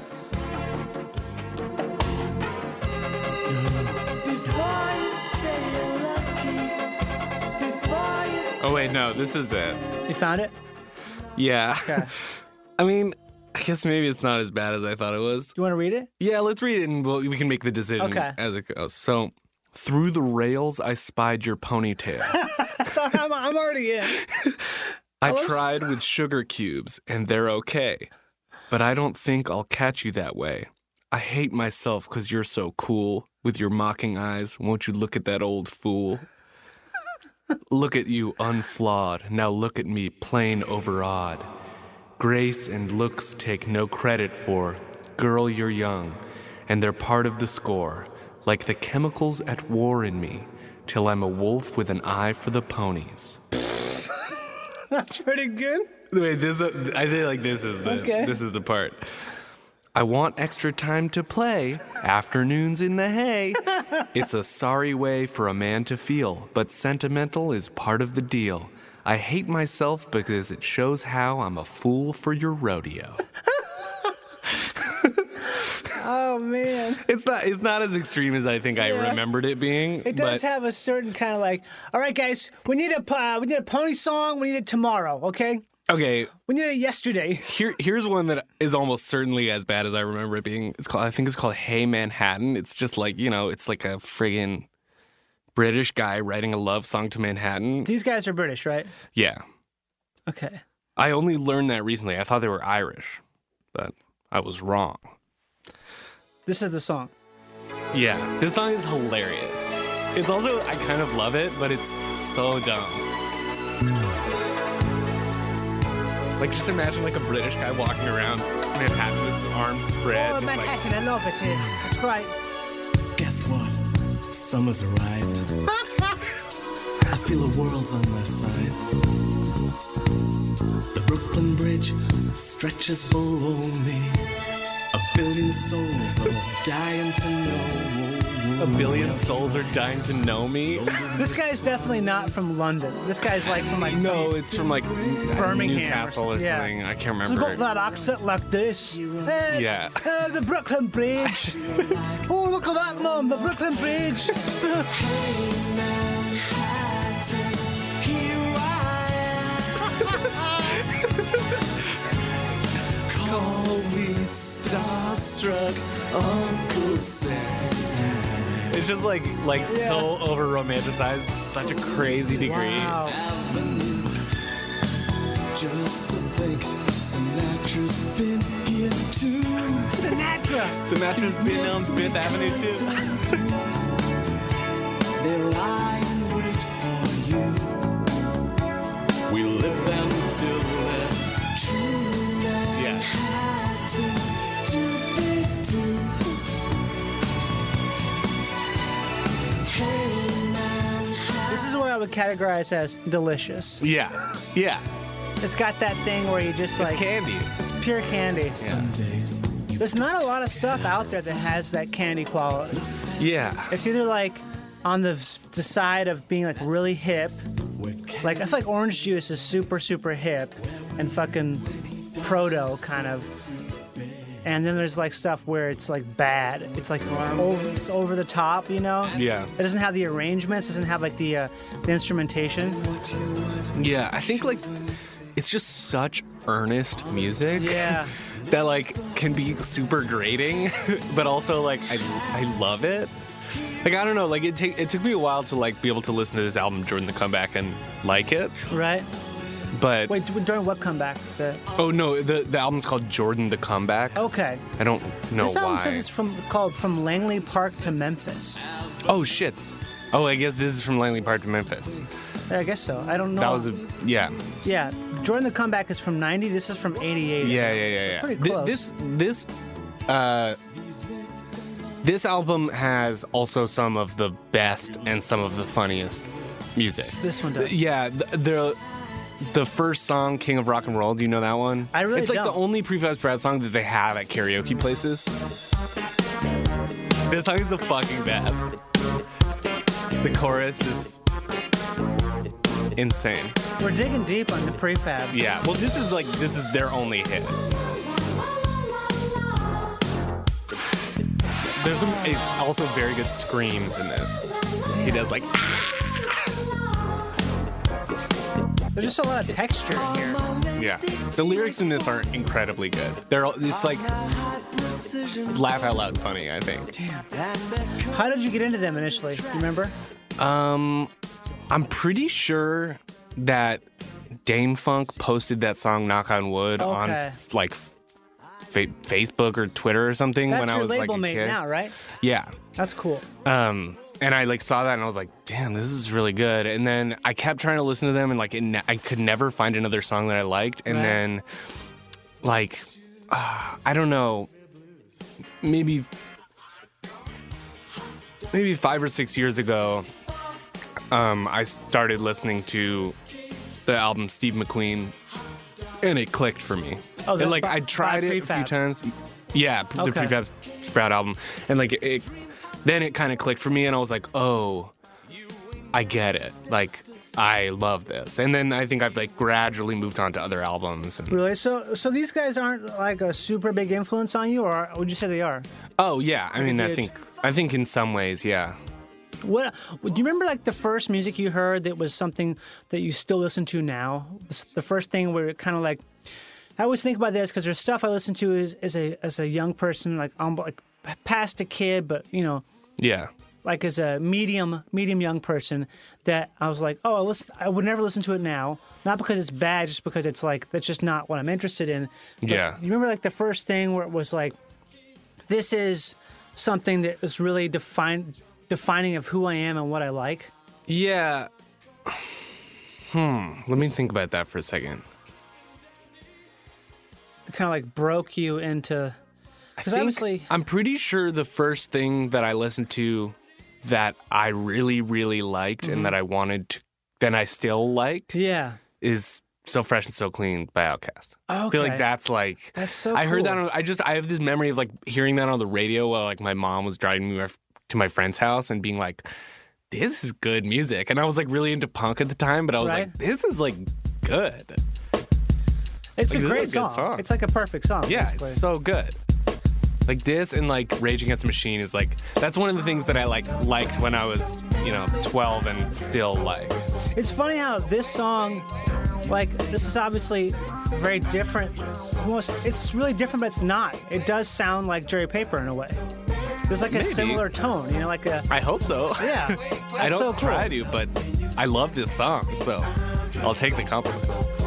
S7: Before you say you're lucky, before you say
S5: Oh wait, no, this is it.
S3: You found it?
S5: Yeah.
S3: Okay.
S5: I mean, I guess maybe it's not as bad as I thought it was.
S3: You want to read it?
S5: Yeah, let's read it and we'll, we can make the decision
S3: Okay.
S5: as it goes. So, through the rails, I spied your ponytail.
S3: So I'm, I'm already in.
S5: I
S3: was-
S5: tried with sugar cubes, and they're okay. But I don't think I'll catch you that way. I hate myself because you're so cool. With your mocking eyes, won't you look at that old fool? Look at you unflawed. Now look at me plain overawed. Grace and looks take no credit for. Girl, you're young, and they're part of the score. Like the chemicals at war in me. Till I'm a wolf with an eye for the ponies.
S3: That's pretty good.
S5: Wait, this I feel like this is the
S3: Okay.
S5: this is the part. I want extra time to play. Afternoons in the hay. It's a sorry way for a man to feel, but sentimental is part of the deal. I hate myself because it shows how I'm a fool for your rodeo.
S3: Oh, man.
S5: It's not it's not as extreme as I think I
S3: Yeah.
S5: remembered it being.
S3: It does
S5: but
S3: have a certain kind of like, all right, guys, we need a uh, we need a pony song. We need it tomorrow, okay?
S5: okay,
S3: We need it yesterday.
S5: here here's one that is almost certainly as bad as I remember it being. It's called I think it's called Hey Manhattan. It's just like, you know, it's like a friggin' British guy writing a love song to Manhattan.
S3: These guys are British, right?
S5: Yeah.
S3: Okay.
S5: I only learned that recently. I thought they were Irish, but I was wrong.
S3: This is the song.
S5: Yeah, this song is hilarious. It's also, I kind of love it, but it's so dumb. Like, just imagine like a British guy walking around Manhattan with his arms spread.
S3: Oh,
S5: just like-
S3: Manhattan, I love it here. It's great.
S7: Guess what? Summer's arrived. I feel the world's on my side. The Brooklyn Bridge stretches below me. A billion souls are dying to know.
S5: a billion souls are dying to know me.
S3: This guy's definitely not from London. This guy's like from like
S5: No, it's from like
S3: Birmingham or
S5: Newcastle or
S3: something. Yeah.
S5: something. I can't
S3: He's
S5: remember.
S3: got that accent like this. Uh,
S5: Yeah.
S3: Uh, the Brooklyn Bridge. Oh, look at that, Mum. The Brooklyn Bridge.
S7: struck Uncle Sam.
S5: It's just like like
S3: Yeah.
S5: so over romanticized, such a crazy degree.
S3: Wow.
S7: Just to think Sinatra's been here too.
S3: Sinatra.
S5: Sinatra's been on Fifth Avenue too.
S7: They lie in wait for you. We live them till they're true.
S5: Yeah.
S7: Had to do be do. Hey man,
S3: This is what I would categorize as delicious.
S5: Yeah. Yeah.
S3: It's got that thing where you just
S5: It's
S3: like
S5: candy.
S3: it's pure candy.
S7: some days
S3: There's not a lot of stuff out there that has that candy quality.
S5: Yeah.
S3: It's either like on the, the side of being like really hip, like I feel like orange juice is super super hip and fucking proto kind of, and then there's like stuff where it's like bad. It's like over, it's over the top, you know.
S5: Yeah.
S3: It doesn't have the arrangements. Doesn't have like the uh, the instrumentation.
S5: Yeah. I think like it's just such earnest music.
S3: Yeah.
S5: That like can be super grating, but also like I I love it. Like I don't know, like it take it took me a while to like be able to listen to this album Jordan the Comeback and like it.
S3: Right.
S5: But
S3: Wait, d- during what comeback? The,
S5: oh no, the the album's called Jordan the Comeback.
S3: okay.
S5: I don't know
S3: This album
S5: why.
S3: says it's from called From Langley Park to Memphis.
S5: Oh shit. Oh, I guess this is from Langley Park to Memphis.
S3: I guess so. I don't know.
S5: That was a yeah.
S3: Yeah. Jordan the Comeback is from ninety. This is from eighty-eight.
S5: Yeah, yeah, yeah,
S3: So
S5: yeah.
S3: pretty
S5: Th-
S3: close.
S5: This this uh this album has also some of the best and some of the funniest music.
S3: This one does.
S5: Yeah, the, the the first song, King of Rock and Roll. Do you know that one?
S3: I really
S5: It's like
S3: don't.
S5: the only Prefab Sprout song that they have at karaoke places. This song is the fucking best. The chorus is insane.
S3: We're digging deep on the prefab.
S5: Yeah. Well, this is like this is their only hit. There's some it's also very good screams in this. He does like
S3: There's just a lot of texture in here.
S5: yeah. The lyrics in this are incredibly good. They're all- it's like laugh out loud funny, I think.
S3: How did you get into them initially? Do you remember?
S5: Um, I'm pretty sure that Dane Funk posted that song "Knock on Wood" on
S3: Okay.
S5: like fa- Facebook or Twitter or something
S3: That's
S5: when I
S3: your
S5: was like
S3: label
S5: a
S3: mate
S5: kid.
S3: now, right?
S5: Yeah.
S3: That's cool.
S5: Um, and I like saw that and I was like, damn, this is really good. And then I kept trying to listen to them and like it ne- I could never find another song that I liked. And
S3: Right.
S5: then like, uh, I don't know, maybe, maybe five or six years ago, um, I started listening to the album Steve McQueen and it clicked for me.
S3: Oh,
S5: and
S3: that-
S5: like
S3: by-
S5: I tried
S3: by
S5: it a few
S3: Prefab.
S5: times. Yeah, the
S3: Okay.
S5: Prefab Sprout album. And like it, then it kind of clicked for me and I was like, oh, I get it. Like, I love this. And then I think I've like gradually moved on to other albums. And,
S3: Really? So, so these guys aren't like a super big influence on you, or would you say they are?
S5: oh yeah, I mean, I
S3: huge.
S5: think I think in some ways, yeah.
S3: What do you remember? Like the first music you heard that was something that you still listen to now? This- The first thing where it kind of like, I always think about this because there's stuff I listen to as, as a as a young person, like um, like past a kid, but you know,
S5: Yeah.
S3: like as a medium medium young person, that I was like, oh, I listen. I would never listen to it now, not because it's bad, just because it's like that's just not what I'm interested in. But
S5: Yeah.
S3: you remember like the first thing where it was like, this is something that was really define, defining of who I am and what I like.
S5: Yeah. Hmm. Let me think about that for a second.
S3: It kind of like broke you into.
S5: I
S3: Because
S5: think-
S3: obviously,
S5: I'm pretty sure the first thing that I listened to that I really, really liked
S3: Mm-hmm.
S5: and that I wanted to, then I still like,
S3: yeah.
S5: is So Fresh and So Clean by Outkast. I
S3: Okay.
S5: feel like that's like
S3: That's so
S5: I heard that
S3: cool.
S5: on, I just I have this memory of like hearing that on the radio while like my mom was driving me to my friend's house and being like, this is good music. And I was like really into punk at the time, but I was
S3: Right.
S5: like, this is like good.
S3: It's
S5: Like,
S3: a
S5: this
S3: great
S5: is a good
S3: song.
S5: song.
S3: It's like a perfect song.
S5: Yeah,
S3: basically.
S5: it's so good. Like this and like Rage Against the Machine is like that's one of the things that I like liked when I was, you know, twelve and still like.
S3: It's funny how this song like this is obviously very different. Almost, it's really different, but it's not. It does sound like Jerry Paper in a way. There's like a
S5: Maybe.
S3: similar tone, you know, like a.
S5: I hope so.
S3: Yeah.
S5: I don't
S3: so cool.
S5: try to, but I love this song, so I'll take the compliment.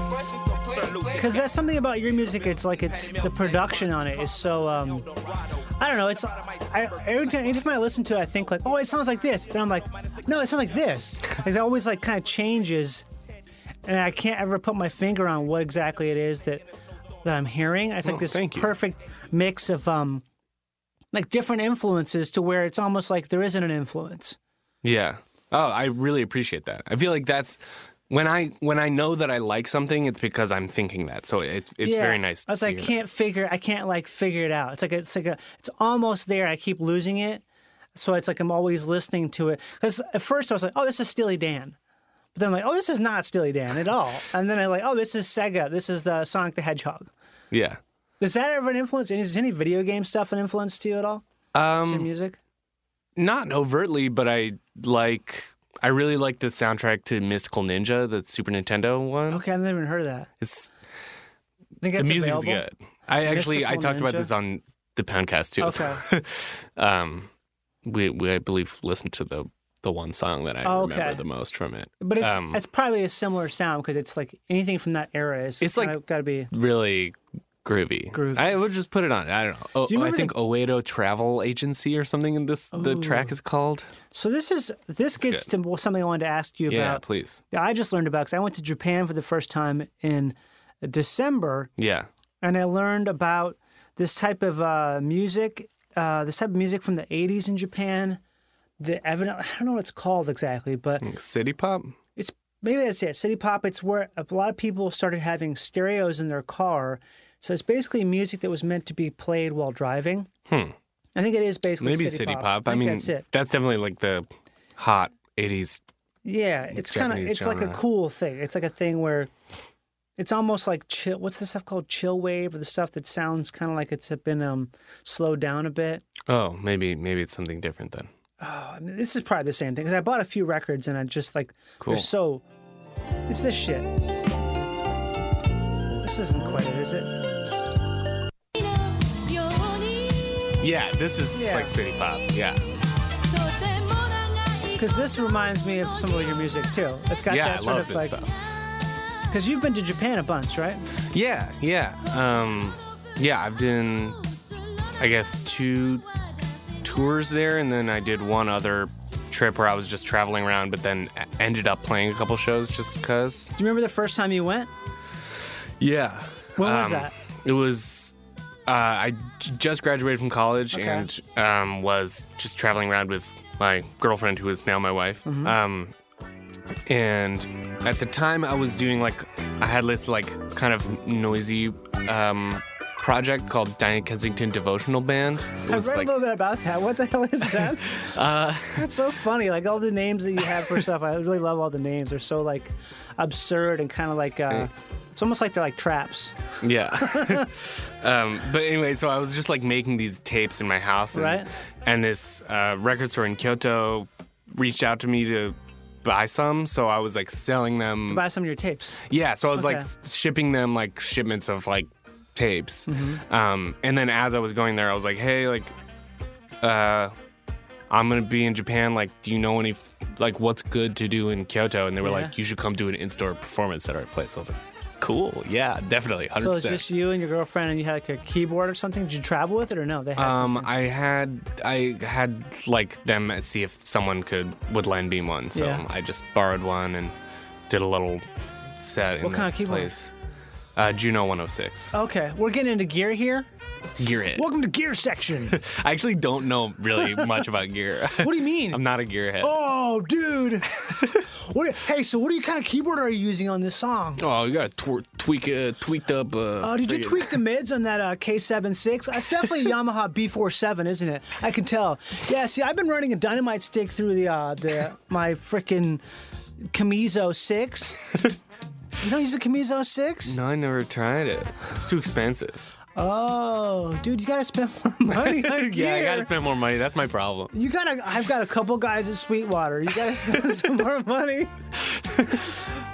S3: Because that's something about your music. It's like it's the production on it is so. Um, I don't know. It's I, every time, anytime I listen to it, I think like, oh, it sounds like this. Then I'm like, no, it sounds like this. It always like kind of changes, and I can't ever put my finger on what exactly it is that that I'm hearing. It's like
S5: Oh,
S3: this
S5: thank you.
S3: perfect mix of um, like different influences to where it's almost like there isn't an influence.
S5: Yeah. Oh, I really appreciate that. I feel like that's when I when I know that I like something, it's because I'm thinking that. So it, it's
S3: Yeah.
S5: very nice.
S3: I was
S5: to
S3: like,
S5: hear
S3: can't figure. I can't like figure it out. It's like a, it's like a. It's almost there. I keep losing it. So it's like I'm always listening to it. Because at first I was like, oh, this is Steely Dan. But then I'm like, oh, this is not Steely Dan at all. And then I'm like, oh, this is Sega. This is the Sonic the Hedgehog.
S5: that. Yeah.
S3: Does that ever an influence? Is any video game stuff an influence to you at all? To your
S5: Um,
S3: music?
S5: not overtly, but I like. I really like the soundtrack to Mystical Ninja, the Super Nintendo one.
S3: Okay, I've never even heard of that.
S5: It's
S3: I think
S5: the
S3: that's
S5: music's
S3: available?
S5: good. I actually I
S3: Mystical
S5: talked about
S3: Ninja?
S5: this on the Poundcast too. so,
S3: Okay.
S5: um, we we I believe listened to the the one song that I
S3: Oh,
S5: remember
S3: okay.
S5: the most from it.
S3: But it's
S5: Um,
S3: it's probably a similar sound because it's like anything from that era is.
S5: It's like-
S3: got to be.
S5: really groovy.
S3: Groovy.
S5: I would just put it on. I don't know. Oh,
S3: Do you
S5: I
S3: remember
S5: think Oedo Travel Agency or something in this the track is called.
S3: So this is this gets
S5: good.
S3: to something I wanted to ask you
S5: Yeah,
S3: about.
S5: please.
S3: that I just learned about because I went to Japan for the first time in December,
S5: Yeah.
S3: and I learned about this type of uh, music, uh, this type of music from the eighties in Japan. The evident, I don't know what it's called exactly, but
S5: City pop?
S3: it's maybe that's it. City pop. It's where a lot of people started having stereos in their car. So it's basically music that was meant to be played while driving.
S5: Hmm.
S3: I think it is basically
S5: Maybe
S3: city,
S5: City
S3: pop.
S5: pop.
S3: I,
S5: I,
S3: think
S5: mean,
S3: that's it.
S5: that's definitely like the hot eighties.
S3: Yeah, it's kind of
S5: Japanese
S3: it's like a
S5: genre.
S3: cool thing. It's like a thing where it's almost like chill. What's the stuff called? Chill wave, or the stuff that sounds kind of like it's been um slowed down a bit.
S5: Oh, maybe maybe it's something different then.
S3: Oh, I mean, this is probably the same thing because I bought a few records and I just like
S5: Cool.
S3: they're so. It's this shit. This isn't quite it, is it?
S5: Yeah, this is
S3: Yeah.
S5: like city pop. Yeah.
S3: Because this reminds me of some of your music too. It's got
S5: Yeah,
S3: that
S5: I
S3: sort
S5: love
S3: of
S5: this
S3: like.
S5: stuff.
S3: Because you've been to Japan a bunch, right?
S5: Yeah, yeah. Um, yeah, I've done, I guess, two tours there, and then I did one other trip where I was just traveling around, but then a- ended up playing a couple shows just because.
S3: Do you remember the first time you went?
S5: Yeah.
S3: When was
S5: Um,
S3: that?
S5: It was. Uh, I j- just graduated from college
S3: Okay.
S5: and um, was just traveling around with my girlfriend, who is now my wife.
S3: Mm-hmm.
S5: Um, and at the time, I was doing like I had this like kind of noisy um, project called Diane Kensington Devotional Band. It
S3: I
S5: was
S3: read
S5: like
S3: a little bit about that. What the hell is that?
S5: uh,
S3: That's so funny. Like all the names that you have for stuff. I really love all the names. They're so like absurd and kind of like uh,
S5: Thanks.
S3: it's almost like they're like traps.
S5: Yeah. um, but anyway, so I was just like making these tapes in my house. And,
S3: Right.
S5: and this uh, record store in Kyoto reached out to me to buy some. So I was like selling them.
S3: To buy some of your tapes.
S5: Yeah. So I was like
S3: Okay.
S5: s- shipping them like shipments of like tapes.
S3: Mm-hmm.
S5: Um, and then as I was going there, I was like, hey, like, uh, I'm going to be in Japan. Like, do you know any, f- like, what's good to do in Kyoto? And they were
S3: Yeah.
S5: like, you should come do an in-store performance at our place. So I was like, cool. Yeah, definitely. one hundred
S3: So
S5: percent.
S3: it's just you and your girlfriend, and you had like a keyboard or something. Did you travel with it or no? They had
S5: Um,
S3: something.
S5: I had I had like them see if someone could would lend me one, so
S3: Yeah.
S5: I just borrowed one and did a little set. in
S3: What kind
S5: the
S3: of keyboard?
S5: Place. Uh, Juno one oh six.
S3: Okay, we're getting into gear here.
S5: Gearhead.
S3: Welcome to gear section.
S5: I actually don't know really much about gear.
S3: What do you mean?
S5: I'm not a gearhead.
S3: Oh, dude. What? Hey, so what are you kind of keyboard are you using on this song?
S5: Oh, you got twer- tweak uh, tweaked up. Uh,
S3: Oh, did you
S5: friggin-
S3: tweak the mids on that uh, K seventy-six? That's definitely a Yamaha B forty-seven, isn't it? I can tell. Yeah, see, I've been running a dynamite stick through the uh, the my freaking Kamizo six. You don't use a Kamizo six?
S5: No, I never tried it. It's too expensive.
S3: Oh, dude, you gotta spend more money on gear.
S5: Yeah, I gotta spend more money. That's my problem.
S3: You gotta. I've got a couple guys at Sweetwater. You gotta spend some more money.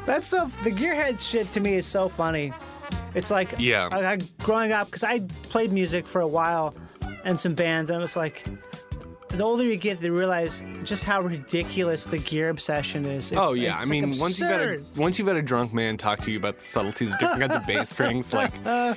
S3: That's so. The Gearhead shit to me is so funny. It's like
S5: Yeah.
S3: I, I, growing up, because I played music for a while and some bands, and it was like the older you get, you realize just how ridiculous the gear obsession is. It's,
S5: Oh yeah,
S3: it's
S5: I
S3: like
S5: mean, once you've had a
S3: absurd.
S5: once you've had a drunk man talk to you about the subtleties of different kinds of bass strings, like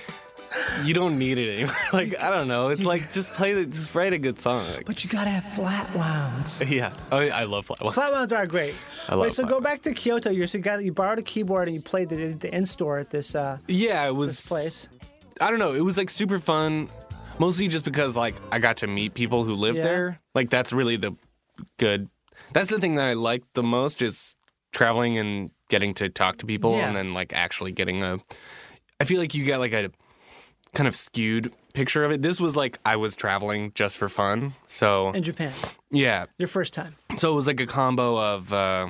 S5: you don't need it anymore. Like I don't know, it's like just play the, just write a good song. Like,
S3: But you gotta have flat wounds.
S5: yeah, oh, I love flat ones.
S3: Flat wounds are great.
S5: I love
S3: Wait, so
S5: flat
S3: go
S5: wounds.
S3: back to Kyoto. You so you got you borrowed a keyboard and you played the the in store at this uh,
S5: Yeah, it was
S3: this place.
S5: I don't know. It was like super fun, mostly just because like I got to meet people who lived
S3: Yeah.
S5: there. Like that's really the good. That's the thing that I like the most is traveling and getting to talk to people,
S3: Yeah.
S5: and then like actually getting a. I feel like you get like a kind of skewed picture of it. This was like I was traveling just for fun, so
S3: In Japan,
S5: yeah.
S3: your first time.
S5: So it was like a combo of, uh,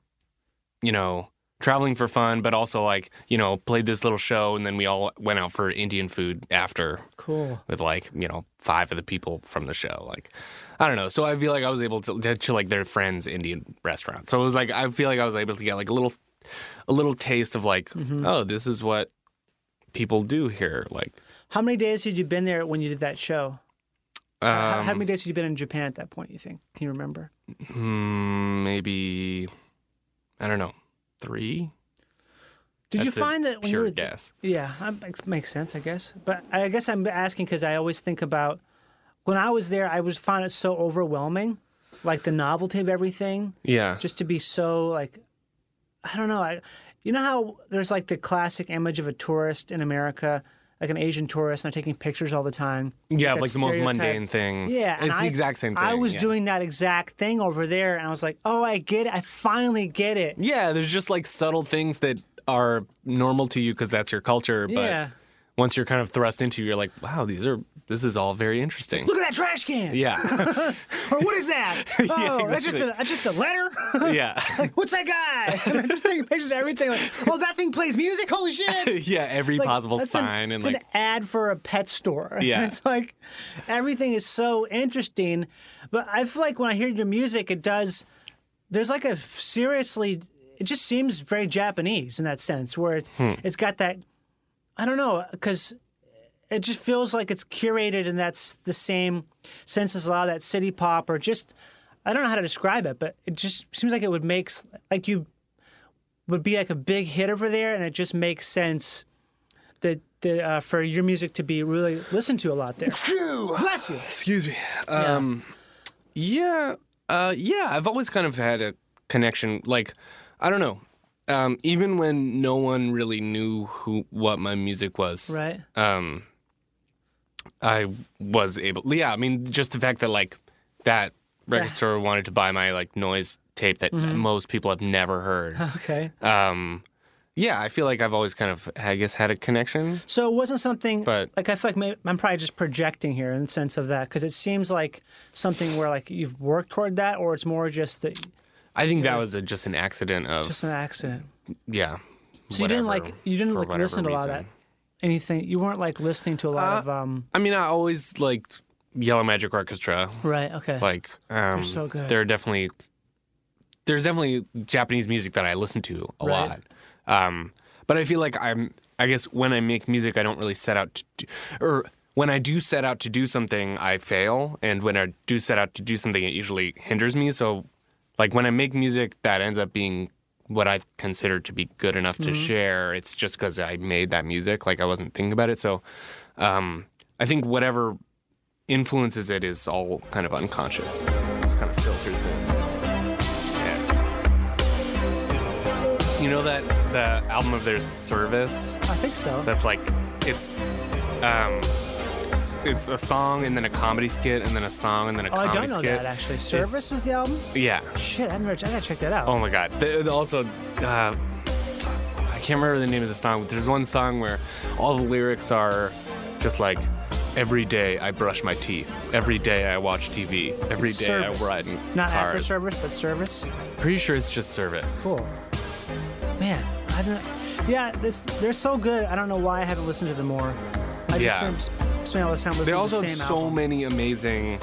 S5: you know, traveling for fun, but also like, you know, played this little show and then we all went out for Indian food after
S3: Cool.
S5: with like, you know, five of the people from the show. Like, I don't know. So I feel like I was able to, to, to like their friends' Indian restaurant. So it was like, I feel like I was able to get like a little, a little taste of like, oh, this is what people do here. Like,
S3: How many days had you been there when you did that show? how,
S5: um,
S3: how many days had you been in Japan at that point, you think? Can you remember?
S5: mm, maybe, I don't know, three?
S3: Did
S5: That's
S3: you
S5: a
S3: find that when
S5: pure
S3: you were
S5: guess.
S3: Yeah, that makes, makes sense, I guess. But I guess I'm asking because I always think about when I was there, I was found it so overwhelming, like the novelty of everything,
S5: Yeah.
S3: just to be so like, I don't know. I, you know how there's like the classic image of a tourist in America, like an Asian tourist, and they're taking pictures all the time.
S5: Yeah,
S3: That
S5: like the most
S3: stereotype.
S5: mundane things.
S3: Yeah, and
S5: it's
S3: I-
S5: the exact same thing.
S3: I was
S5: yeah.
S3: doing that exact thing over there, and I was like, "Oh, I get it. I finally get it."
S5: Yeah, there's just like subtle things that are normal to you because that's your culture. But
S3: Yeah.
S5: once you're kind of thrust into, you're like, wow, these are this is all very interesting.
S3: Look at that trash can.
S5: Yeah,
S3: Or what is that? Oh, that's just a that's just a letter.
S5: yeah,
S3: Like, what's that guy? And I'm just taking pictures of everything. Like, oh, that thing plays music. Holy shit!
S5: yeah. Every
S3: Like,
S5: possible
S3: that's an-
S5: sign and
S3: it's
S5: like,
S3: an ad for a pet store.
S5: Yeah.
S3: It's like everything is so interesting. But I feel like when I hear your music, it does. There's like a seriously. It just seems very Japanese in that sense, where it's
S5: Hmm.
S3: it's got that. I don't know, because it just feels like it's curated, and that's the same sense as a lot of that city pop, or just I don't know how to describe it, but it just seems like it would make s- like you would be like a big hit over there, and it just makes sense that that uh, for your music to be really listened to a lot there. Bless you.
S5: excuse me. Um, yeah, uh, yeah. I've always kind of had a connection. Like, I don't know. Um, even when no one really knew who what my music was,
S3: Right.
S5: um, I was able. Yeah, I mean, just the fact that like that record
S3: Yeah.
S5: store wanted to buy my like noise tape that
S3: Mm-hmm.
S5: most people have never heard.
S3: Okay.
S5: Um, yeah, I feel like I've always kind of, I guess, had a connection.
S3: So it wasn't something
S5: But-
S3: like I feel like maybe, I'm probably just projecting here in the sense of that, because it seems like something where like you've worked toward that, or it's more just that
S5: I think that was a, just an accident of
S3: just an accident.
S5: yeah.
S3: So you didn't
S5: whatever,
S3: like you didn't
S5: for
S3: like
S5: whatever
S3: listen to a lot of that
S5: reason.
S3: anything. You weren't like listening to a lot
S5: Uh,
S3: of um.
S5: I mean, I always liked Yellow Magic Orchestra.
S3: Right. Okay.
S5: Like, um,
S3: so good.
S5: There are definitely there's definitely Japanese music that I listen to a
S3: Right.
S5: lot. Um, but I feel like I'm. I guess when I make music, I don't really set out to, do, or when I do set out to do something, I fail, and when I do set out to do something, it usually hinders me. So, like when I make music that ends up being what I consider to be good enough to
S3: Mm-hmm.
S5: share, it's just because I made that music. Like I wasn't thinking about it. So, um, I think whatever influences it is all kind of unconscious. Just kind of filters in. Yeah. You know that the album of theirs, Service?
S3: I think so.
S5: That's like it's um it's, it's a song and then a comedy skit and then a song and then a
S3: Oh, I
S5: comedy
S3: don't know
S5: skit.
S3: that actually.
S5: It's-
S3: Service is the album.
S5: Yeah.
S3: Shit, I've never. I gotta check that out.
S5: Oh my god. The, the- also, uh, I can't remember the name of the song, but there's one song where all the lyrics are just like, every day I brush my teeth. Every day I watch T V. Every
S3: It's
S5: day
S3: Service.
S5: I ride in
S3: Not after
S5: cars.
S3: service, but service.
S5: Pretty sure it's just Service.
S3: Cool. Man, I don't. Yeah, this they're so good. I don't know why I haven't listened to them more. I
S5: Yeah.
S3: just spend spend all this time listening
S5: They
S3: to
S5: also
S3: the
S5: have
S3: same
S5: so
S3: album.
S5: many amazing,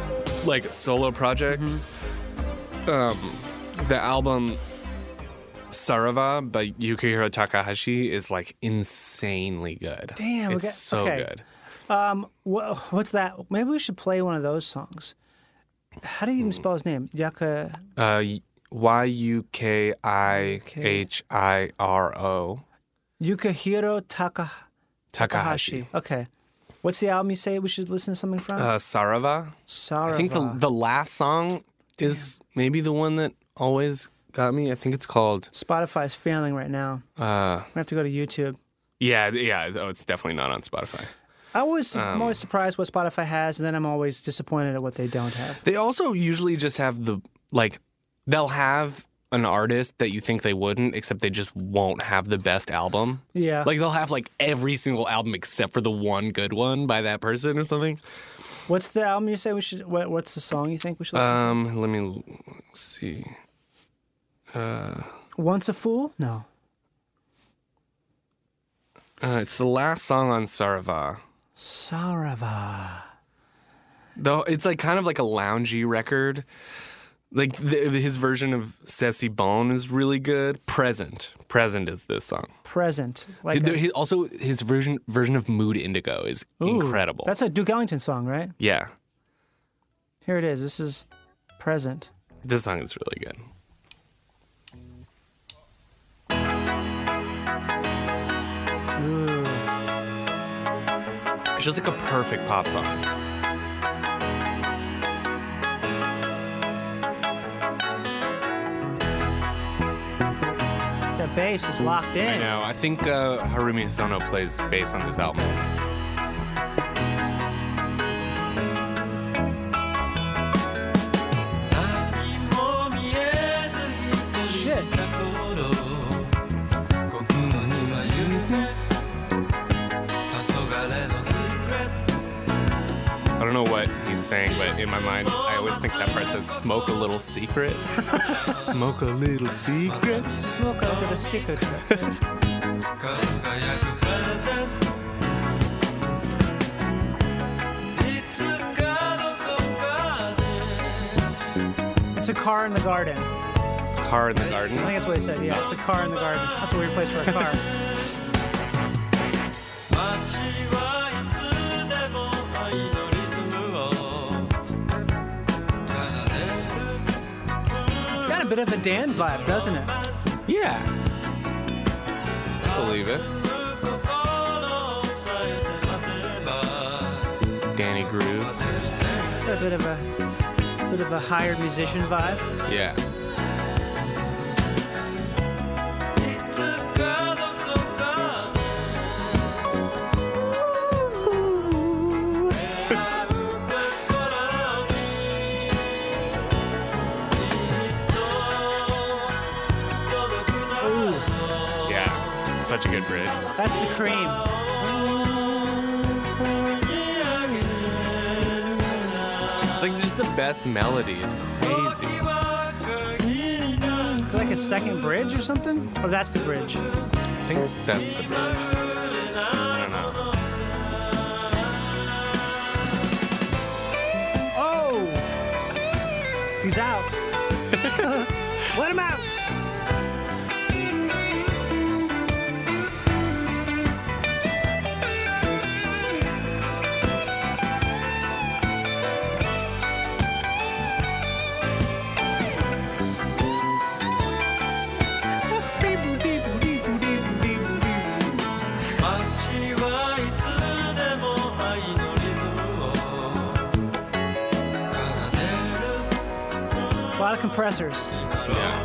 S5: like, solo projects.
S3: Mm-hmm.
S5: Um, the album Sarava by Yukihiro Takahashi is like insanely good.
S3: Damn,
S5: it's
S3: okay.
S5: so
S3: okay.
S5: good.
S3: Um, wha what's that? Maybe we should play one of those songs. How do you even spell his name? Yaka.
S5: Uh, Y U K I H I R O.
S3: Yukihiro Taka
S5: Takahashi.
S3: Okay. What's the album you say we should listen to something from?
S5: Uh, Sarava.
S3: Sarava.
S5: I think the the last song is maybe the one that always got me. I think it's called.
S3: Spotify's failing right now.
S5: Uh,
S3: I have to go to YouTube.
S5: yeah, yeah. Oh, it's definitely not on Spotify.
S3: I always,
S5: Um,
S3: I'm always surprised what Spotify has, and then I'm always disappointed at what they don't have.
S5: They also usually just have the like. They'll have an artist that you think they wouldn't, except they just won't have the best album.
S3: Yeah.
S5: Like they'll have like every single album except for the one good one by that person or something.
S3: What's the album you say we should? What, what's the song you think we should listen
S5: Um, let me l- see. Uh,
S3: to? Once a Fool? No.
S5: uh, it's the last song on Sarava.
S3: Sarava.
S5: Though it's like kind of like a loungy record. Like the, his version of Ceci Bone is really good. Present, Present is this song.
S3: Present. Like
S5: He-
S3: a-
S5: he- also, his version version of Mood Indigo is
S3: Ooh,
S5: incredible.
S3: That's a Duke Ellington song, right?
S5: Yeah,
S3: Here it is. This is Present.
S5: this song is really good.
S3: Ooh.
S5: It's just like a perfect pop song.
S3: That bass is locked
S5: I
S3: in.
S5: know. I think uh, Harumi Hosono plays bass on this album.
S3: Shit.
S5: I don't know what he's saying, but in my mind, I always think that part says "smoke a little secret." Smoke a little secret.
S3: Smoke a little secret. It's a car in the garden.
S5: Car in the garden.
S3: I think that's what he said. Yeah, it's a car in the garden. That's a weird place for a car. It's got a bit of a Dan vibe, doesn't it?
S5: Yeah. Believe it. Danny Groove.
S3: It's got a bit of a bit of a hired musician vibe.
S5: Yeah. Yeah. Such a good bridge.
S3: That's the cream.
S5: It's like just the best melody. It's crazy.
S3: Is it like a second bridge or something? Or that's the bridge?
S5: I think that's the bridge. I don't know.
S3: Oh! He's out. Let him out! A lot of compressors.
S5: Yeah.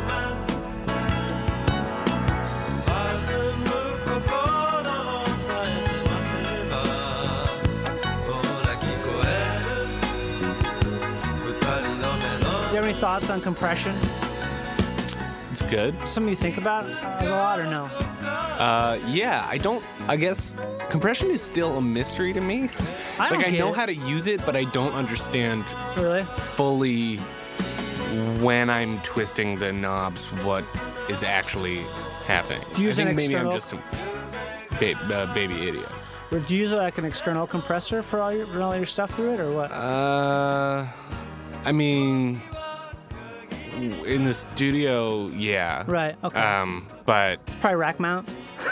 S3: You have any thoughts on compression?
S5: It's good.
S3: Something you think about a lot or no?
S5: Uh, yeah, I don't. I guess compression is still a mystery to me.
S3: I don't
S5: like I
S3: get
S5: know
S3: it.
S5: how to use it, but I don't understand
S3: Really?
S5: fully when I'm twisting the knobs what is actually happening.
S3: Do you use
S5: I think
S3: an
S5: maybe I'm
S3: external-
S5: just a babe, uh, baby idiot.
S3: Or do you use like an external compressor for all your run all your stuff through it, or what?
S5: Uh, I mean, in the studio, yeah.
S3: Right. Okay.
S5: Um, but
S3: Probably rack mount.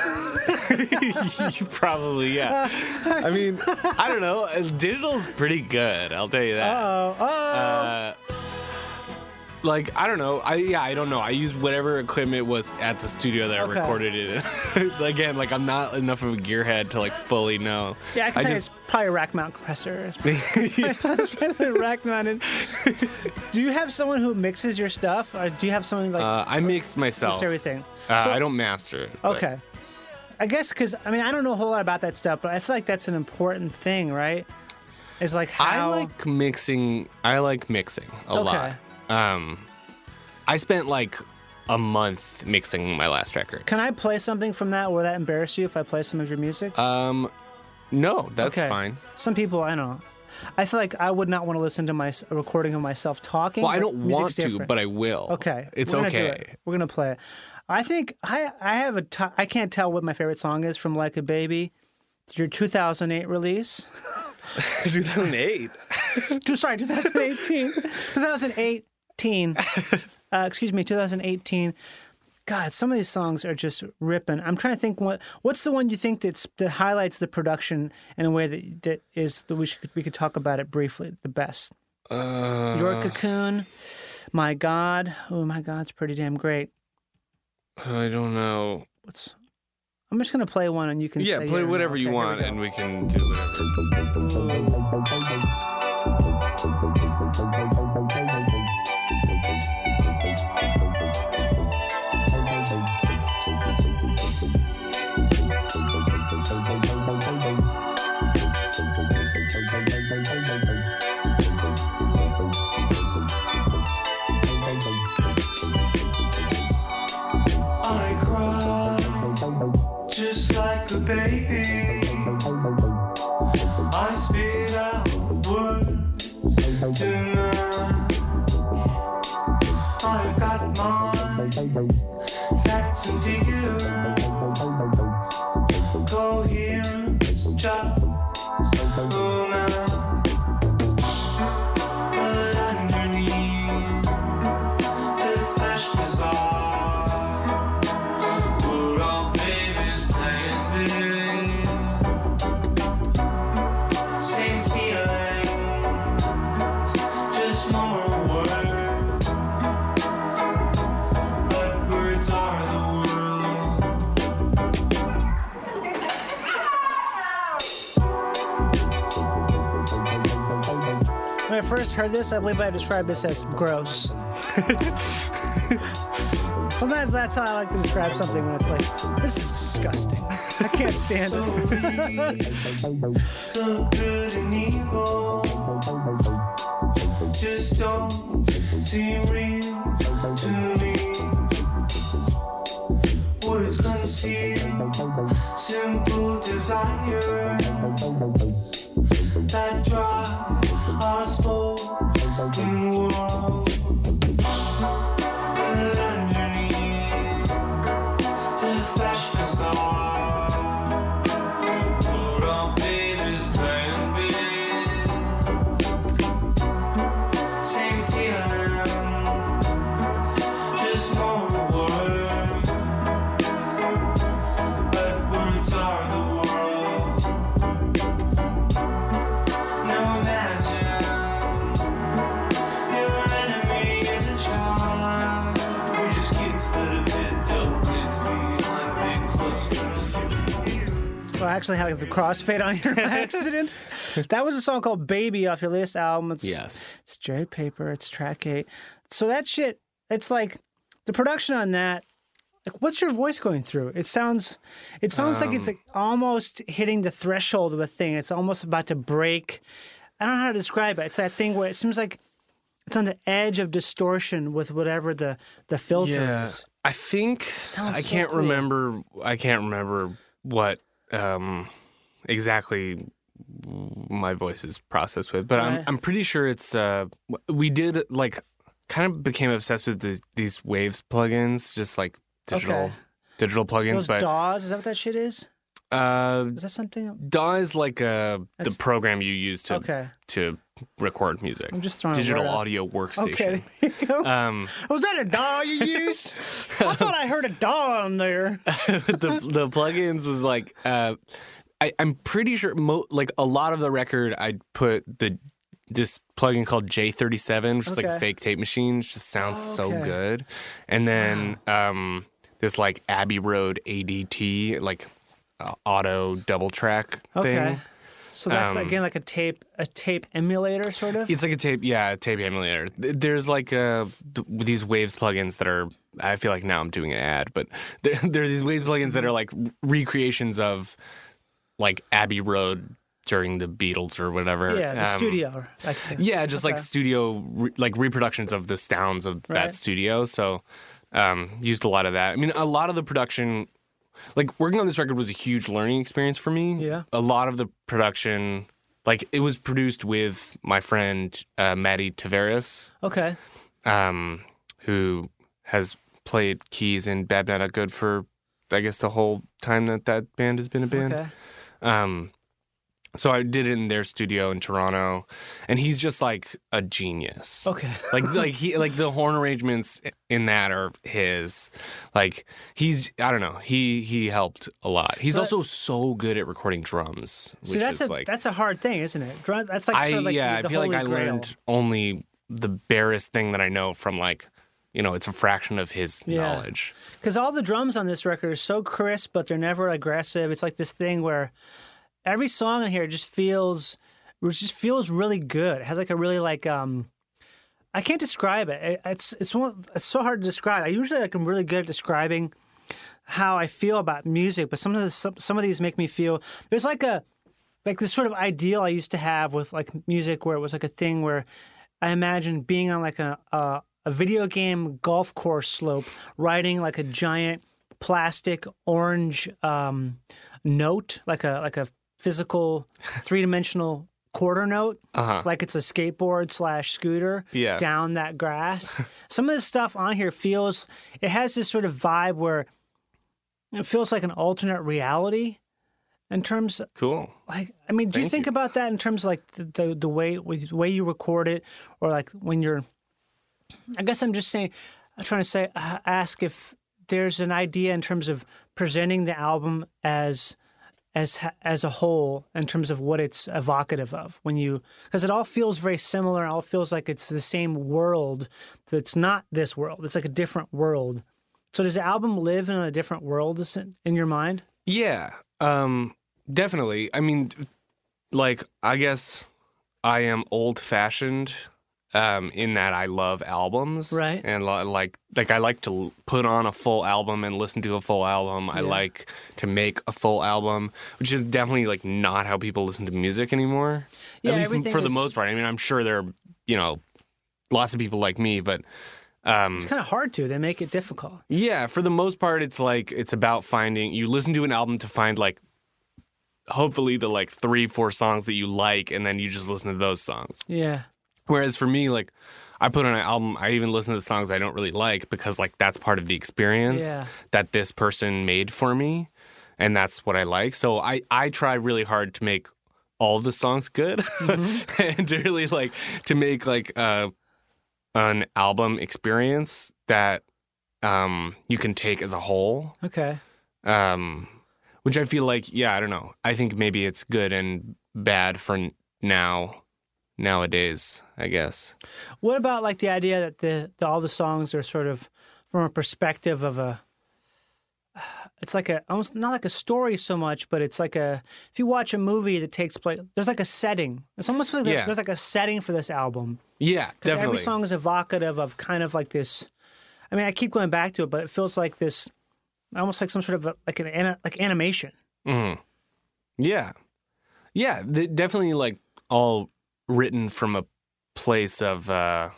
S5: you probably, yeah. I mean, I don't know. Digital's pretty good. I'll tell you that.
S3: Oh. Oh.
S5: Uh, like I don't know. I yeah. I don't know. I use whatever equipment was at the studio that I
S3: Okay.
S5: recorded it in. It's again like I'm not enough of a gearhead to like fully know.
S3: yeah, I can
S5: I
S3: tell you
S5: just
S3: it's probably a rack mount compressor. It's probably rack mounted. Do you have someone who mixes your stuff, or do you have someone like
S5: uh, I mixed myself.
S3: mix everything?
S5: Uh,
S3: So-
S5: I don't master it. but-
S3: Okay. I guess because, I mean, I don't know a whole lot about that stuff, but I feel like that's an important thing, right? It's like
S5: I
S3: how.
S5: like mixing. I like mixing a
S3: Okay.
S5: lot. Um, I spent like a month mixing my last record.
S3: Can I play something from that? Will that embarrass you if I play some of your music?
S5: Um, no, that's
S3: Okay.
S5: fine.
S3: Some people, I don't know. I feel like I would not want to listen to my s- a recording of myself talking.
S5: Well, I
S3: but
S5: don't
S3: music's
S5: want to,
S3: different.
S5: but I will.
S3: Okay,
S5: it's
S3: we're gonna do
S5: okay.
S3: it. We're gonna play it. I think I I have a t- I can't tell what my favorite song is from Like a Baby. Your two thousand eight release.
S5: two thousand eight.
S3: Two, sorry, twenty eighteen. twenty eighteen. Uh, excuse me, twenty eighteen. God, some of these songs are just ripping. I'm trying to think what what's the one you think that's that highlights the production in a way that that is that we should we could talk about it briefly the best.
S5: Uh,
S3: Your Cocoon, My God. Oh, My God's pretty damn great.
S5: I don't know.
S3: What's I'm just gonna play one and you can
S5: Yeah,
S3: say
S5: play
S3: yeah or no.
S5: whatever you
S3: Okay, here we
S5: want,
S3: go.
S5: and we can do whatever.
S7: I cry just like a baby. I spit out words too much. I've got my facts and figures, coherence just oh man. But underneath the flesh facade, we're all babies playing big. Same feelings, just more words. But words are the world.
S3: When I first heard this, I believe I described this as gross. Sometimes that's how I like to describe something when it's like, this is disgusting. I can't stand it.
S7: So good and evil just don't seem real to me. Words conceal simple desires that drive our spoken world. But underneath the flesh facade, we're all babies playing big. Same feelings, just more words. But words are the world. Now imagine your enemy is a child. We're just kids that have hit double hits behind big clusters of computers.
S3: Well, I actually had the crossfade on here by accident. That was a song called Baby off your latest album. It's,
S5: Yes.
S3: It's Jerry Paper. It's track eight. So that shit, it's like the production on that. Like, what's your voice going through? It sounds, it sounds like it's like almost hitting the threshold of a thing. It's almost about to break. I don't know how to describe it. It's that thing where it seems like it's on the edge of distortion with whatever the the filter
S5: Yeah,
S3: is.
S5: I think
S3: Sounds
S5: I
S3: so
S5: can't
S3: cool.
S5: remember. I can't remember what um, exactly my voice is processed with, but
S3: Right.
S5: I'm I'm pretty sure it's. Uh, we did like kind of became obsessed with these, these Waves plugins, just like digital
S3: Okay.
S5: digital plugins.
S3: Those
S5: but
S3: D A Ws, is that what that shit is?
S5: Uh,
S3: Is that something?
S5: D A W is like uh the
S3: That's-
S5: program you use to
S3: Okay.
S5: to record music.
S3: I'm just throwing a
S5: digital
S3: word out.
S5: audio workstation.
S3: Okay. There you go.
S5: Um,
S3: Was that a D A W you used? I thought I heard a D A W on there.
S5: the the plugins was like uh, I I'm pretty sure mo- like a lot of the record I'd put the this plugin called J thirty-seven, which is
S3: Okay.
S5: like fake tape machine. It just sounds
S3: Oh,
S5: so
S3: okay.
S5: good. And then um, this like Abbey Road A D T like uh, auto double track
S3: Okay.
S5: thing.
S3: So that's
S5: Um,
S3: again like a tape a tape emulator sort of.
S5: It's like a tape, yeah, a tape emulator. Th- There's like uh, th- these Waves plugins that are. I feel like now I'm doing an ad, but there, there's these Waves plugins that are like recreations of like Abbey Road during the Beatles or whatever.
S3: Yeah, the
S5: Um,
S3: studio. Like,
S5: Yeah, just like
S3: Okay.
S5: studio, re- like reproductions of the sounds of
S3: Right.
S5: that studio. So um, used a lot of that. I mean, a lot of the production, like working on this record was a huge learning experience for me.
S3: Yeah.
S5: A lot of the production, like it was produced with my friend uh, Maddie Tavares,
S3: Okay.
S5: um, who has played keys in Bad Bad Not Good for, I guess, the whole time that that band has been a band.
S3: Okay.
S5: Um, so I did it in their studio in Toronto, and he's just like a genius.
S3: Okay.
S5: like like he like the horn arrangements in that are his. Like he's I don't know he he helped a lot. He's
S3: So-
S5: also so good at recording drums, which
S3: See, that's
S5: is
S3: a
S5: like
S3: that's a hard thing, isn't it? Drum, that's like
S5: I
S3: sort of like
S5: yeah
S3: the, the
S5: I feel like
S3: holy
S5: I
S3: grail.
S5: learned only the barest thing that I know from like you know it's a fraction of his
S3: Yeah.
S5: knowledge.
S3: Because all the drums on this record are so crisp, but they're never aggressive. It's like this thing where every song in here just feels, it just feels really good. It has like a really like um, I can't describe it. It- It's it's one, it's so hard to describe. I usually like I'm really good at describing how I feel about music, but some of the, some, some of these make me feel there's like a like this sort of ideal I used to have with like music where it was like a thing where I imagined being on like a a, a video game golf course slope, riding like a giant plastic orange um, note, like a like a physical three dimensional quarter note,
S5: Uh-huh.
S3: like it's a skateboard slash scooter
S5: Yeah.
S3: down that grass. Some of this stuff on here feels it has this sort of vibe where it feels like an alternate reality in terms
S5: Cool.
S3: like I mean, do you
S5: Thank
S3: think
S5: you.
S3: about that in terms of like the, the the way with the way you record it, or like when you're? I guess I'm just saying, I'm trying to say, uh, ask if there's an idea in terms of presenting the album as as ha- as a whole in terms of what it's evocative of when you because it all feels very similar. It all feels like it's the same world that's not this world. It's like a different world. So does the album live in a different world is it- in your mind?
S5: Yeah, um, definitely. I mean, like, I guess I am old-fashioned um, in that I love albums,
S3: Right.
S5: And li- like, like I like to l- put on a full album and listen to a full album. I
S3: Yeah.
S5: like to make a full album, which is definitely like not how people listen to music anymore.
S3: Yeah,
S5: At least
S3: everything
S5: for the
S3: is-
S5: most part. I mean, I'm sure there are, you know, lots of people like me, but. Um,
S3: It's kind of hard to. They make it difficult.
S5: Yeah, for the most part, it's like it's about finding. You listen to an album to find like, hopefully the like three, four songs that you like, and then you just listen to those songs.
S3: Yeah.
S5: Whereas for me, like, I put on an album, I even listen to the songs I don't really like because like that's part of the experience
S3: Yeah.
S5: that this person made for me, and that's what I like. So I I try really hard to make all of the songs good,
S3: Mm-hmm.
S5: and to really like to make like uh. an album experience that um, you can take as a whole,
S3: Okay.
S5: um, which I feel like, yeah, I don't know. I think maybe it's good and bad for n- now, nowadays, I guess.
S3: What about like the idea that the, the all the songs are sort of from a perspective of a it's like a almost not like a story so much, but it's like a if you watch a movie that takes place there's like a setting. It's almost like
S5: Yeah.
S3: there's like a setting for this album.
S5: Yeah,
S3: 'Cause
S5: definitely.
S3: every song is evocative of kind of like this I mean, I keep going back to it, but it feels like this almost like some sort of a, like an ana- like animation.
S5: Mhm. Yeah, yeah, th- definitely like all written from a place of. Uh,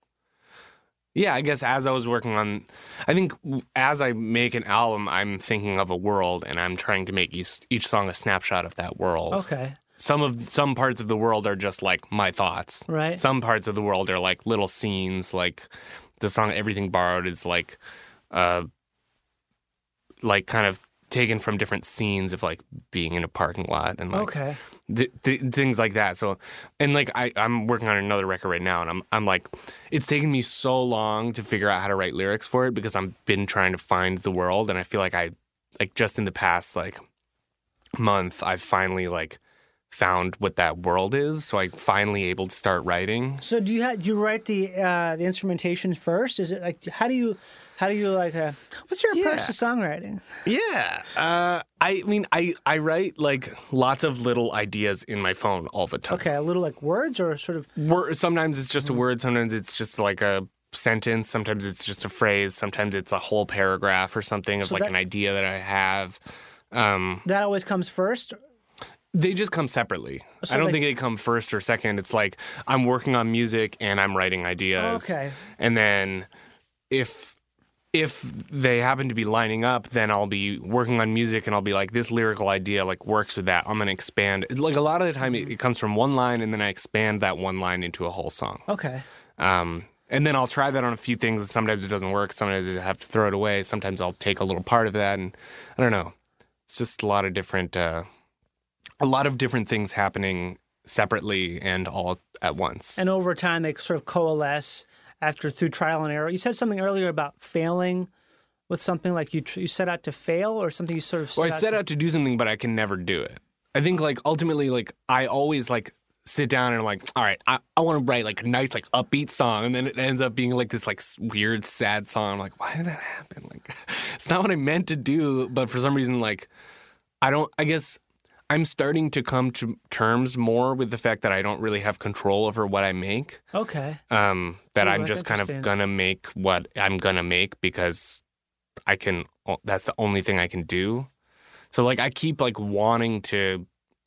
S5: Yeah, I guess as I was working on, I think w- as I make an album, I'm thinking of a world, and I'm trying to make each, each song a snapshot of that world.
S3: Okay.
S5: Some of some parts of the world are just like my thoughts.
S3: Right.
S5: Some parts of the world are like little scenes. Like the song "Everything Borrowed" is like, uh, like kind of taken from different scenes of like being in a parking lot and like
S3: Okay.
S5: th- th- things like that. So, and like I, I'm working on another record right now, and I'm I'm like, it's taken me so long to figure out how to write lyrics for it because I've been trying to find the world, and I feel like I like just in the past like month I've finally like found what that world is. So I finally able to start writing.
S3: So do you have, do you write the uh, the instrumentation first? Is it like how do you how do you like uh, what's your approach
S5: Yeah.
S3: to songwriting?
S5: Yeah. Uh, I mean, I, I write like lots of little ideas in my phone all the time.
S3: Okay, a little like words or sort of
S5: Word, sometimes it's just a word. Sometimes it's just like a sentence. Sometimes it's just a phrase. Sometimes it's a whole paragraph or something of
S3: So
S5: like
S3: that-
S5: an idea that I have. Um,
S3: that always comes first.
S5: they just come separately.
S3: So
S5: I don't
S3: they-
S5: think they come first or second. It's like I'm working on music and I'm writing ideas.
S3: Okay.
S5: And then if if they happen to be lining up, then I'll be working on music and I'll be like, this lyrical idea like works with that. I'm gonna expand. Like a lot of the time, it, it comes from one line and then I expand that one line into a whole song.
S3: Okay.
S5: Um, and then I'll try that on a few things, and sometimes it doesn't work. Sometimes I have to throw it away. Sometimes I'll take a little part of that, and I don't know. It's just a lot of different, uh, a lot of different things happening separately and all at once.
S3: And over time, they sort of coalesce after through trial and error. You said something earlier about failing with something like you tr- you set out to fail or something you sort of set
S5: Well, I
S3: out
S5: set
S3: to...
S5: out to do something, but I can never do it. I think like ultimately, like I always like sit down and I'm like, all right, I, I want to write like a nice like upbeat song, and then it ends up being like this like s- weird sad song. I'm like, why did that happen? Like, it's not what I meant to do, but for some reason, like, I don't. I guess I'm starting to come to terms more with the fact that I don't really have control over what I make.
S3: Okay.
S5: Um, that
S3: Ooh,
S5: I'm
S3: that's
S5: just kind of
S3: interesting.
S5: gonna make what I'm gonna make because I can. That's the only thing I can do. So like I keep like wanting to.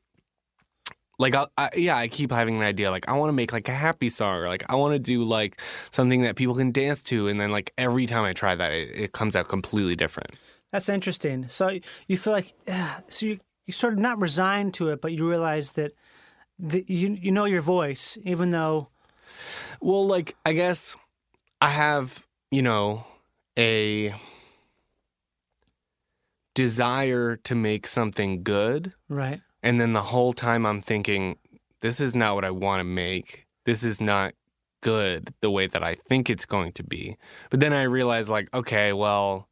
S5: Like, I, I, yeah, I keep having an idea. Like, I want to make, like, a happy song. Or, like, I want to do, like, something that people can dance to. And then, like, every time I try that, it, it comes out completely different.
S3: That's interesting. So you feel like, yeah, so you, you're sort of not resigned to it, but you realize that, that you, you know your voice, even though...
S5: Well, like, I guess I have, you know, a desire to make something good.
S3: Right.
S5: And then the whole time I'm thinking, this is not what I want to make. This is not good the way that I think it's going to be. But then I realize, like, okay, well,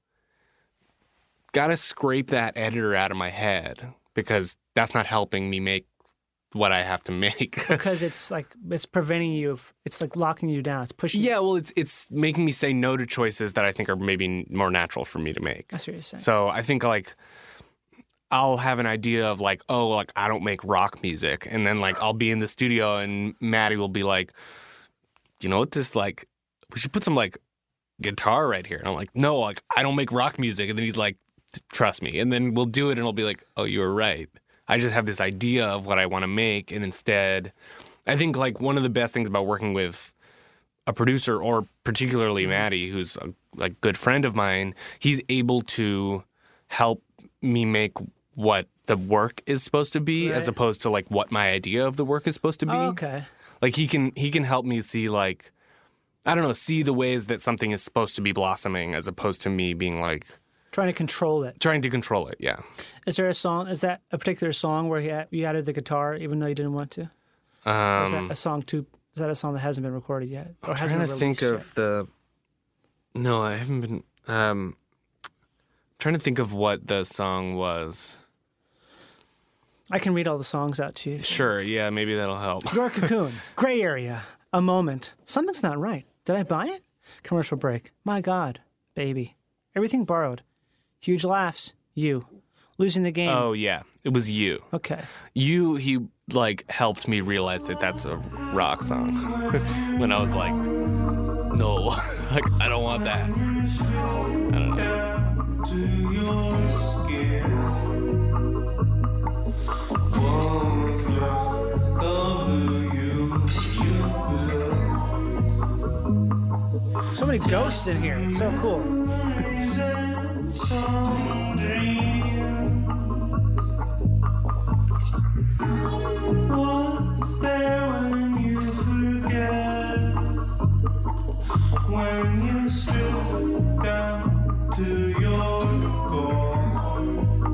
S5: gotta scrape that editor out of my head because that's not helping me make what I have to make.
S3: Because it's like, it's preventing you, of, it's like locking you down. It's pushing you.
S5: Yeah, well, it's it's making me say no to choices that I think are maybe more natural for me to make.
S3: That's what you're saying.
S5: So I think, like, I'll have an idea of like, oh, like I don't make rock music. And then like I'll be in the studio and Maddie will be like, you know what, this like, we should put some like guitar right here. And I'm like, no, like I don't make rock music. And then he's like, trust me. And then we'll do it and I'll be like, oh, you were right. I just have this idea of what I want to make. And instead, I think like one of the best things about working with a producer or particularly Maddie, who's a like good friend of mine, he's able to help me make what the work is supposed to be
S3: Right.
S5: as opposed to like what my idea of the work is supposed to be.
S3: Oh, okay.
S5: Like he can he can help me see like I don't know, see the ways that something is supposed to be blossoming as opposed to me being like
S3: Trying to control it.
S5: trying to control it. Yeah.
S3: Is there a song, is that a particular song where you, add, you added the guitar even though you didn't want to? Or is
S5: Um,
S3: that a song too, is that a song that hasn't been recorded yet? Or
S5: I'm
S3: hasn't
S5: trying
S3: been
S5: to think
S3: released
S5: of the No, I haven't been um trying to think of what the song was.
S3: yet? I can read all the songs out to you.
S5: Sure, yeah, maybe that'll help.
S3: Your Cocoon, Gray Area, A Moment, Something's Not Right. Did I buy it? Commercial break. My God, Baby. Everything Borrowed. Huge Laughs. You. Losing the Game.
S5: Oh yeah, it was you.
S3: Okay.
S5: You he like helped me realize that that's a rock song. When I was like, no, like I don't want that. I don't know.
S7: To your skin. What's left of the you you've built?
S3: So many ghosts in here. It's so cool.
S7: Reason some dreams. What's there when you forget? When you strip down to your core.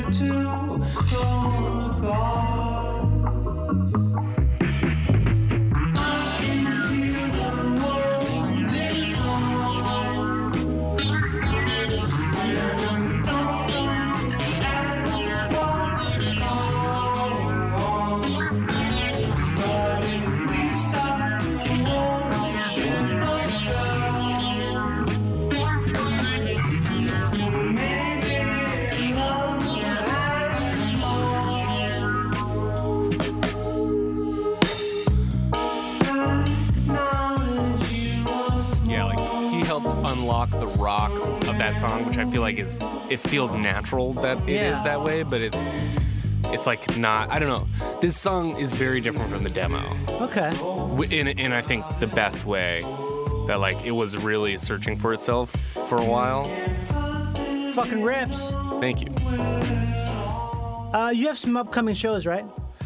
S7: to your thoughts. I can feel the world is wrong. And I don't know at what's wrong. But if we stop the war, should not show. Maybe love has more. Acknowledge you are small.
S5: Yeah, like he helped unlock the rock of that song, which I feel like is it feels natural that it is
S3: Yeah.
S5: that way, but it's it's like not. I don't know. This song is very different from the demo,
S3: Okay.
S5: W- in in I think the best way. That like it was really searching for itself for a while.
S3: Fucking rips.
S5: Thank you.
S3: Uh, you have some upcoming shows, right?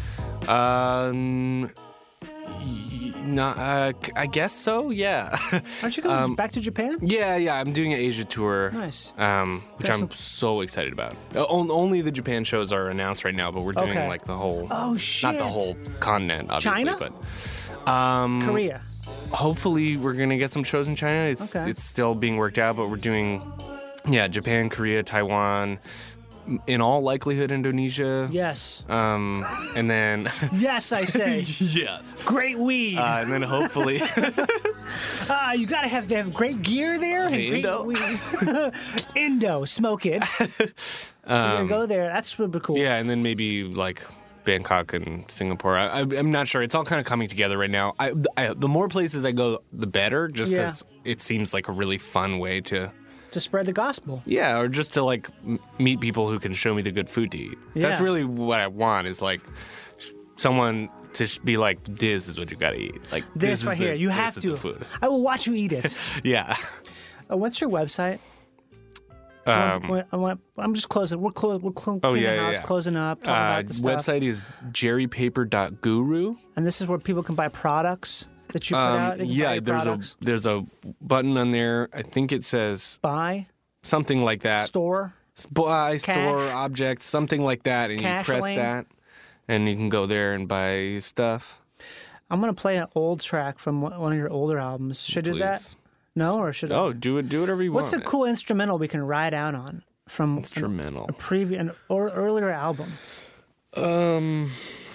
S5: Um, y- not. Uh, c- I guess so. Yeah.
S3: Aren't you going
S5: Um,
S3: back to Japan?
S5: yeah, yeah. I'm doing an Asia tour.
S3: Nice.
S5: Um, which
S3: That's
S5: I'm
S3: some-
S5: so excited about. Uh, on- only the Japan shows are announced right now, but we're doing
S3: Okay.
S5: like the whole.
S3: Oh,
S5: Not
S3: shit.
S5: the whole continent, obviously,
S3: China?
S5: but. Um,
S3: Korea.
S5: Hopefully, we're gonna get some shows in China. It's
S3: Okay.
S5: it's still being worked out, but we're doing, yeah, Japan, Korea, Taiwan, m- in all likelihood, Indonesia.
S3: Yes.
S5: Um, and then.
S3: Yes, I say.
S5: yes.
S3: Great weed.
S5: Uh, and then hopefully.
S3: Ah, you gotta have to have great gear there. and
S5: Hey,
S3: great
S5: Indo.
S3: weed. Indo, smoke it. so you're gonna go there. That's super cool.
S5: Um, Yeah, and then maybe like Bangkok and Singapore. I, I, I'm not sure. It's all kind of coming together right now. I, I, the more places I go, the better, just
S3: Yeah.
S5: because it seems like a really fun way to,
S3: To spread the gospel.
S5: yeah, or just to like m- meet people who can show me the good food to eat. That's
S3: Yeah.
S5: really what I want is like sh- someone to sh- be like, this is what you gotta eat. Like
S3: This,
S5: is
S3: right
S5: the-
S3: here. You
S5: this
S3: have
S5: is
S3: to.
S5: the food.
S3: I will watch you eat it.
S5: Yeah.
S3: Uh, what's your website?
S5: Um,
S3: Wait, I want, I'm just closing. We're, clo- we're clo-
S5: Oh,
S3: cleaning
S5: yeah,
S3: the
S5: yeah,
S3: house,
S5: yeah.
S3: closing up, talking
S5: uh,
S3: about the stuff.
S5: website is jerry paper dot guru.
S3: And this is where people can buy products that you put
S5: Um,
S3: out. They can buy
S5: yeah,
S3: your
S5: there's
S3: products.
S5: a there's a button on there. I think it says
S3: Buy,
S5: something like that.
S3: store.
S5: Buy,
S3: Cash.
S5: store, object, something like that, and
S3: Cash
S5: you press
S3: lane.
S5: that, and you can go there and buy stuff.
S3: I'm going to play an old track from one one of your older albums. Should I do that?
S5: Please.
S3: No, or should I?
S5: Oh, do it, do whatever you
S3: What's a
S5: want.
S3: cool instrumental we can ride out on from
S5: instrumental?
S3: a previous an or earlier album?
S5: Um,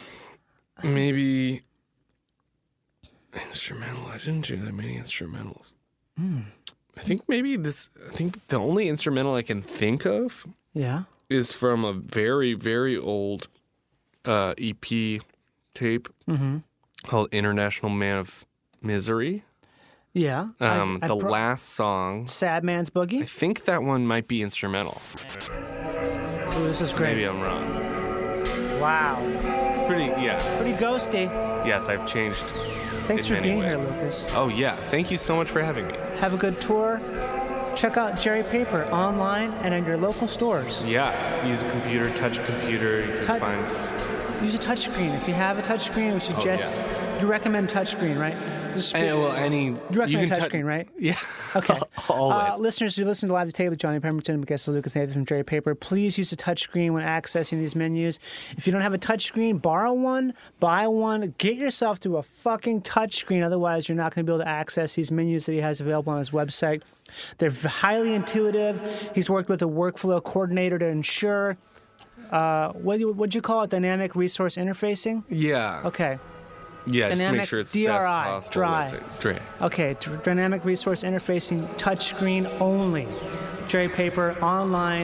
S5: maybe instrumental. I didn't do that many instrumentals.
S3: Hmm.
S5: I think maybe this. I think the only instrumental I can think of
S3: Yeah.
S5: is from a very, very old uh, E P tape
S3: Mm-hmm.
S5: called "International Man of Misery."
S3: Yeah. I-
S5: Um,
S3: I
S5: the
S3: pro-
S5: last song.
S3: Sad Man's Boogie.
S5: I think that one might be instrumental.
S3: Ooh, this is great.
S5: Maybe I'm wrong.
S3: Wow.
S5: It's pretty. Yeah.
S3: Pretty ghosty.
S5: Yes, I've changed.
S3: Thanks
S5: in
S3: for
S5: many
S3: being here,
S5: ways.
S3: Lucas.
S5: Oh yeah, thank you so much for having me.
S3: Have a good tour. Check out Jerry Paper online and at your local stores.
S5: Yeah, use a computer, touch a computer. You can
S3: Touch-
S5: find.
S3: Use a touchscreen. If you have a touchscreen, we suggest you recommend touchscreen, right? Just
S5: Any, well, any.
S3: you recommend
S5: can
S3: touchscreen, right?
S5: Yeah.
S3: Okay.
S5: Always.
S3: Uh, listeners, you listen to Live the Tape with Johnny Pemberton and guest Lucas Nathan from Jerry Paper. Please use a touchscreen when accessing these menus. If you don't have a touchscreen, borrow one, buy one, get yourself to a fucking touchscreen. Otherwise, you're not going to be able to access these menus that he has available on his website. They're highly intuitive. He's worked with a workflow coordinator to ensure, uh, what do you, what'd you call it? Dynamic resource interfacing?
S5: yeah.
S3: Okay.
S5: Yeah, just
S3: Dynamic
S5: make sure it's
S3: D R I,
S5: the best possible
S3: dry.
S5: website. Dry.
S3: Okay, d- dynamic resource interfacing, touchscreen only. Jerry Paper, online.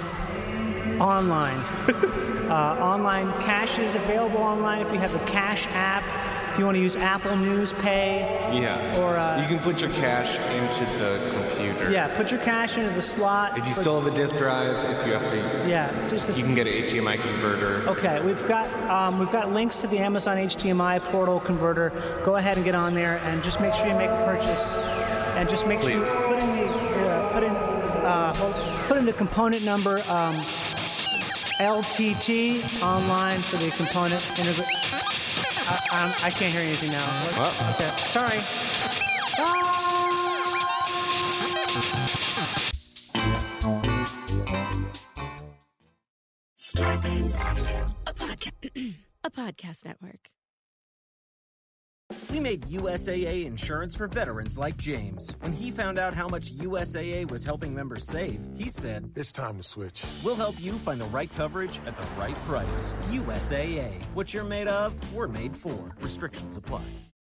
S3: Online. uh, online cache is available online if you have the Cash app. If you want to use Apple News Pay.
S5: Yeah.
S3: Or, uh,
S5: you can put your cache into the computer.
S3: Yeah, put your cache into the slot.
S5: If you
S3: Put-
S5: still have a disk drive, if you have to,
S3: Yeah. Just
S5: you can get an H D M I converter.
S3: Okay, we've got um, we've got links to the Amazon H D M I portal converter. Go ahead and get on there and just make sure you make a purchase. And just make
S5: Please.
S3: sure you put in the uh, put in uh, hold- put in the component number um, L T T online for the component integra- I, I'm, I can't hear anything now.
S5: Well.
S3: Okay, sorry.
S8: Podcast Network.
S9: We made U S A A insurance for veterans like James. When he found out how much U S A A was helping members save, he said,
S10: "It's time to switch."
S9: We'll help you find the right coverage at the right price. U S A A. What you're made of, we're made for. Restrictions apply.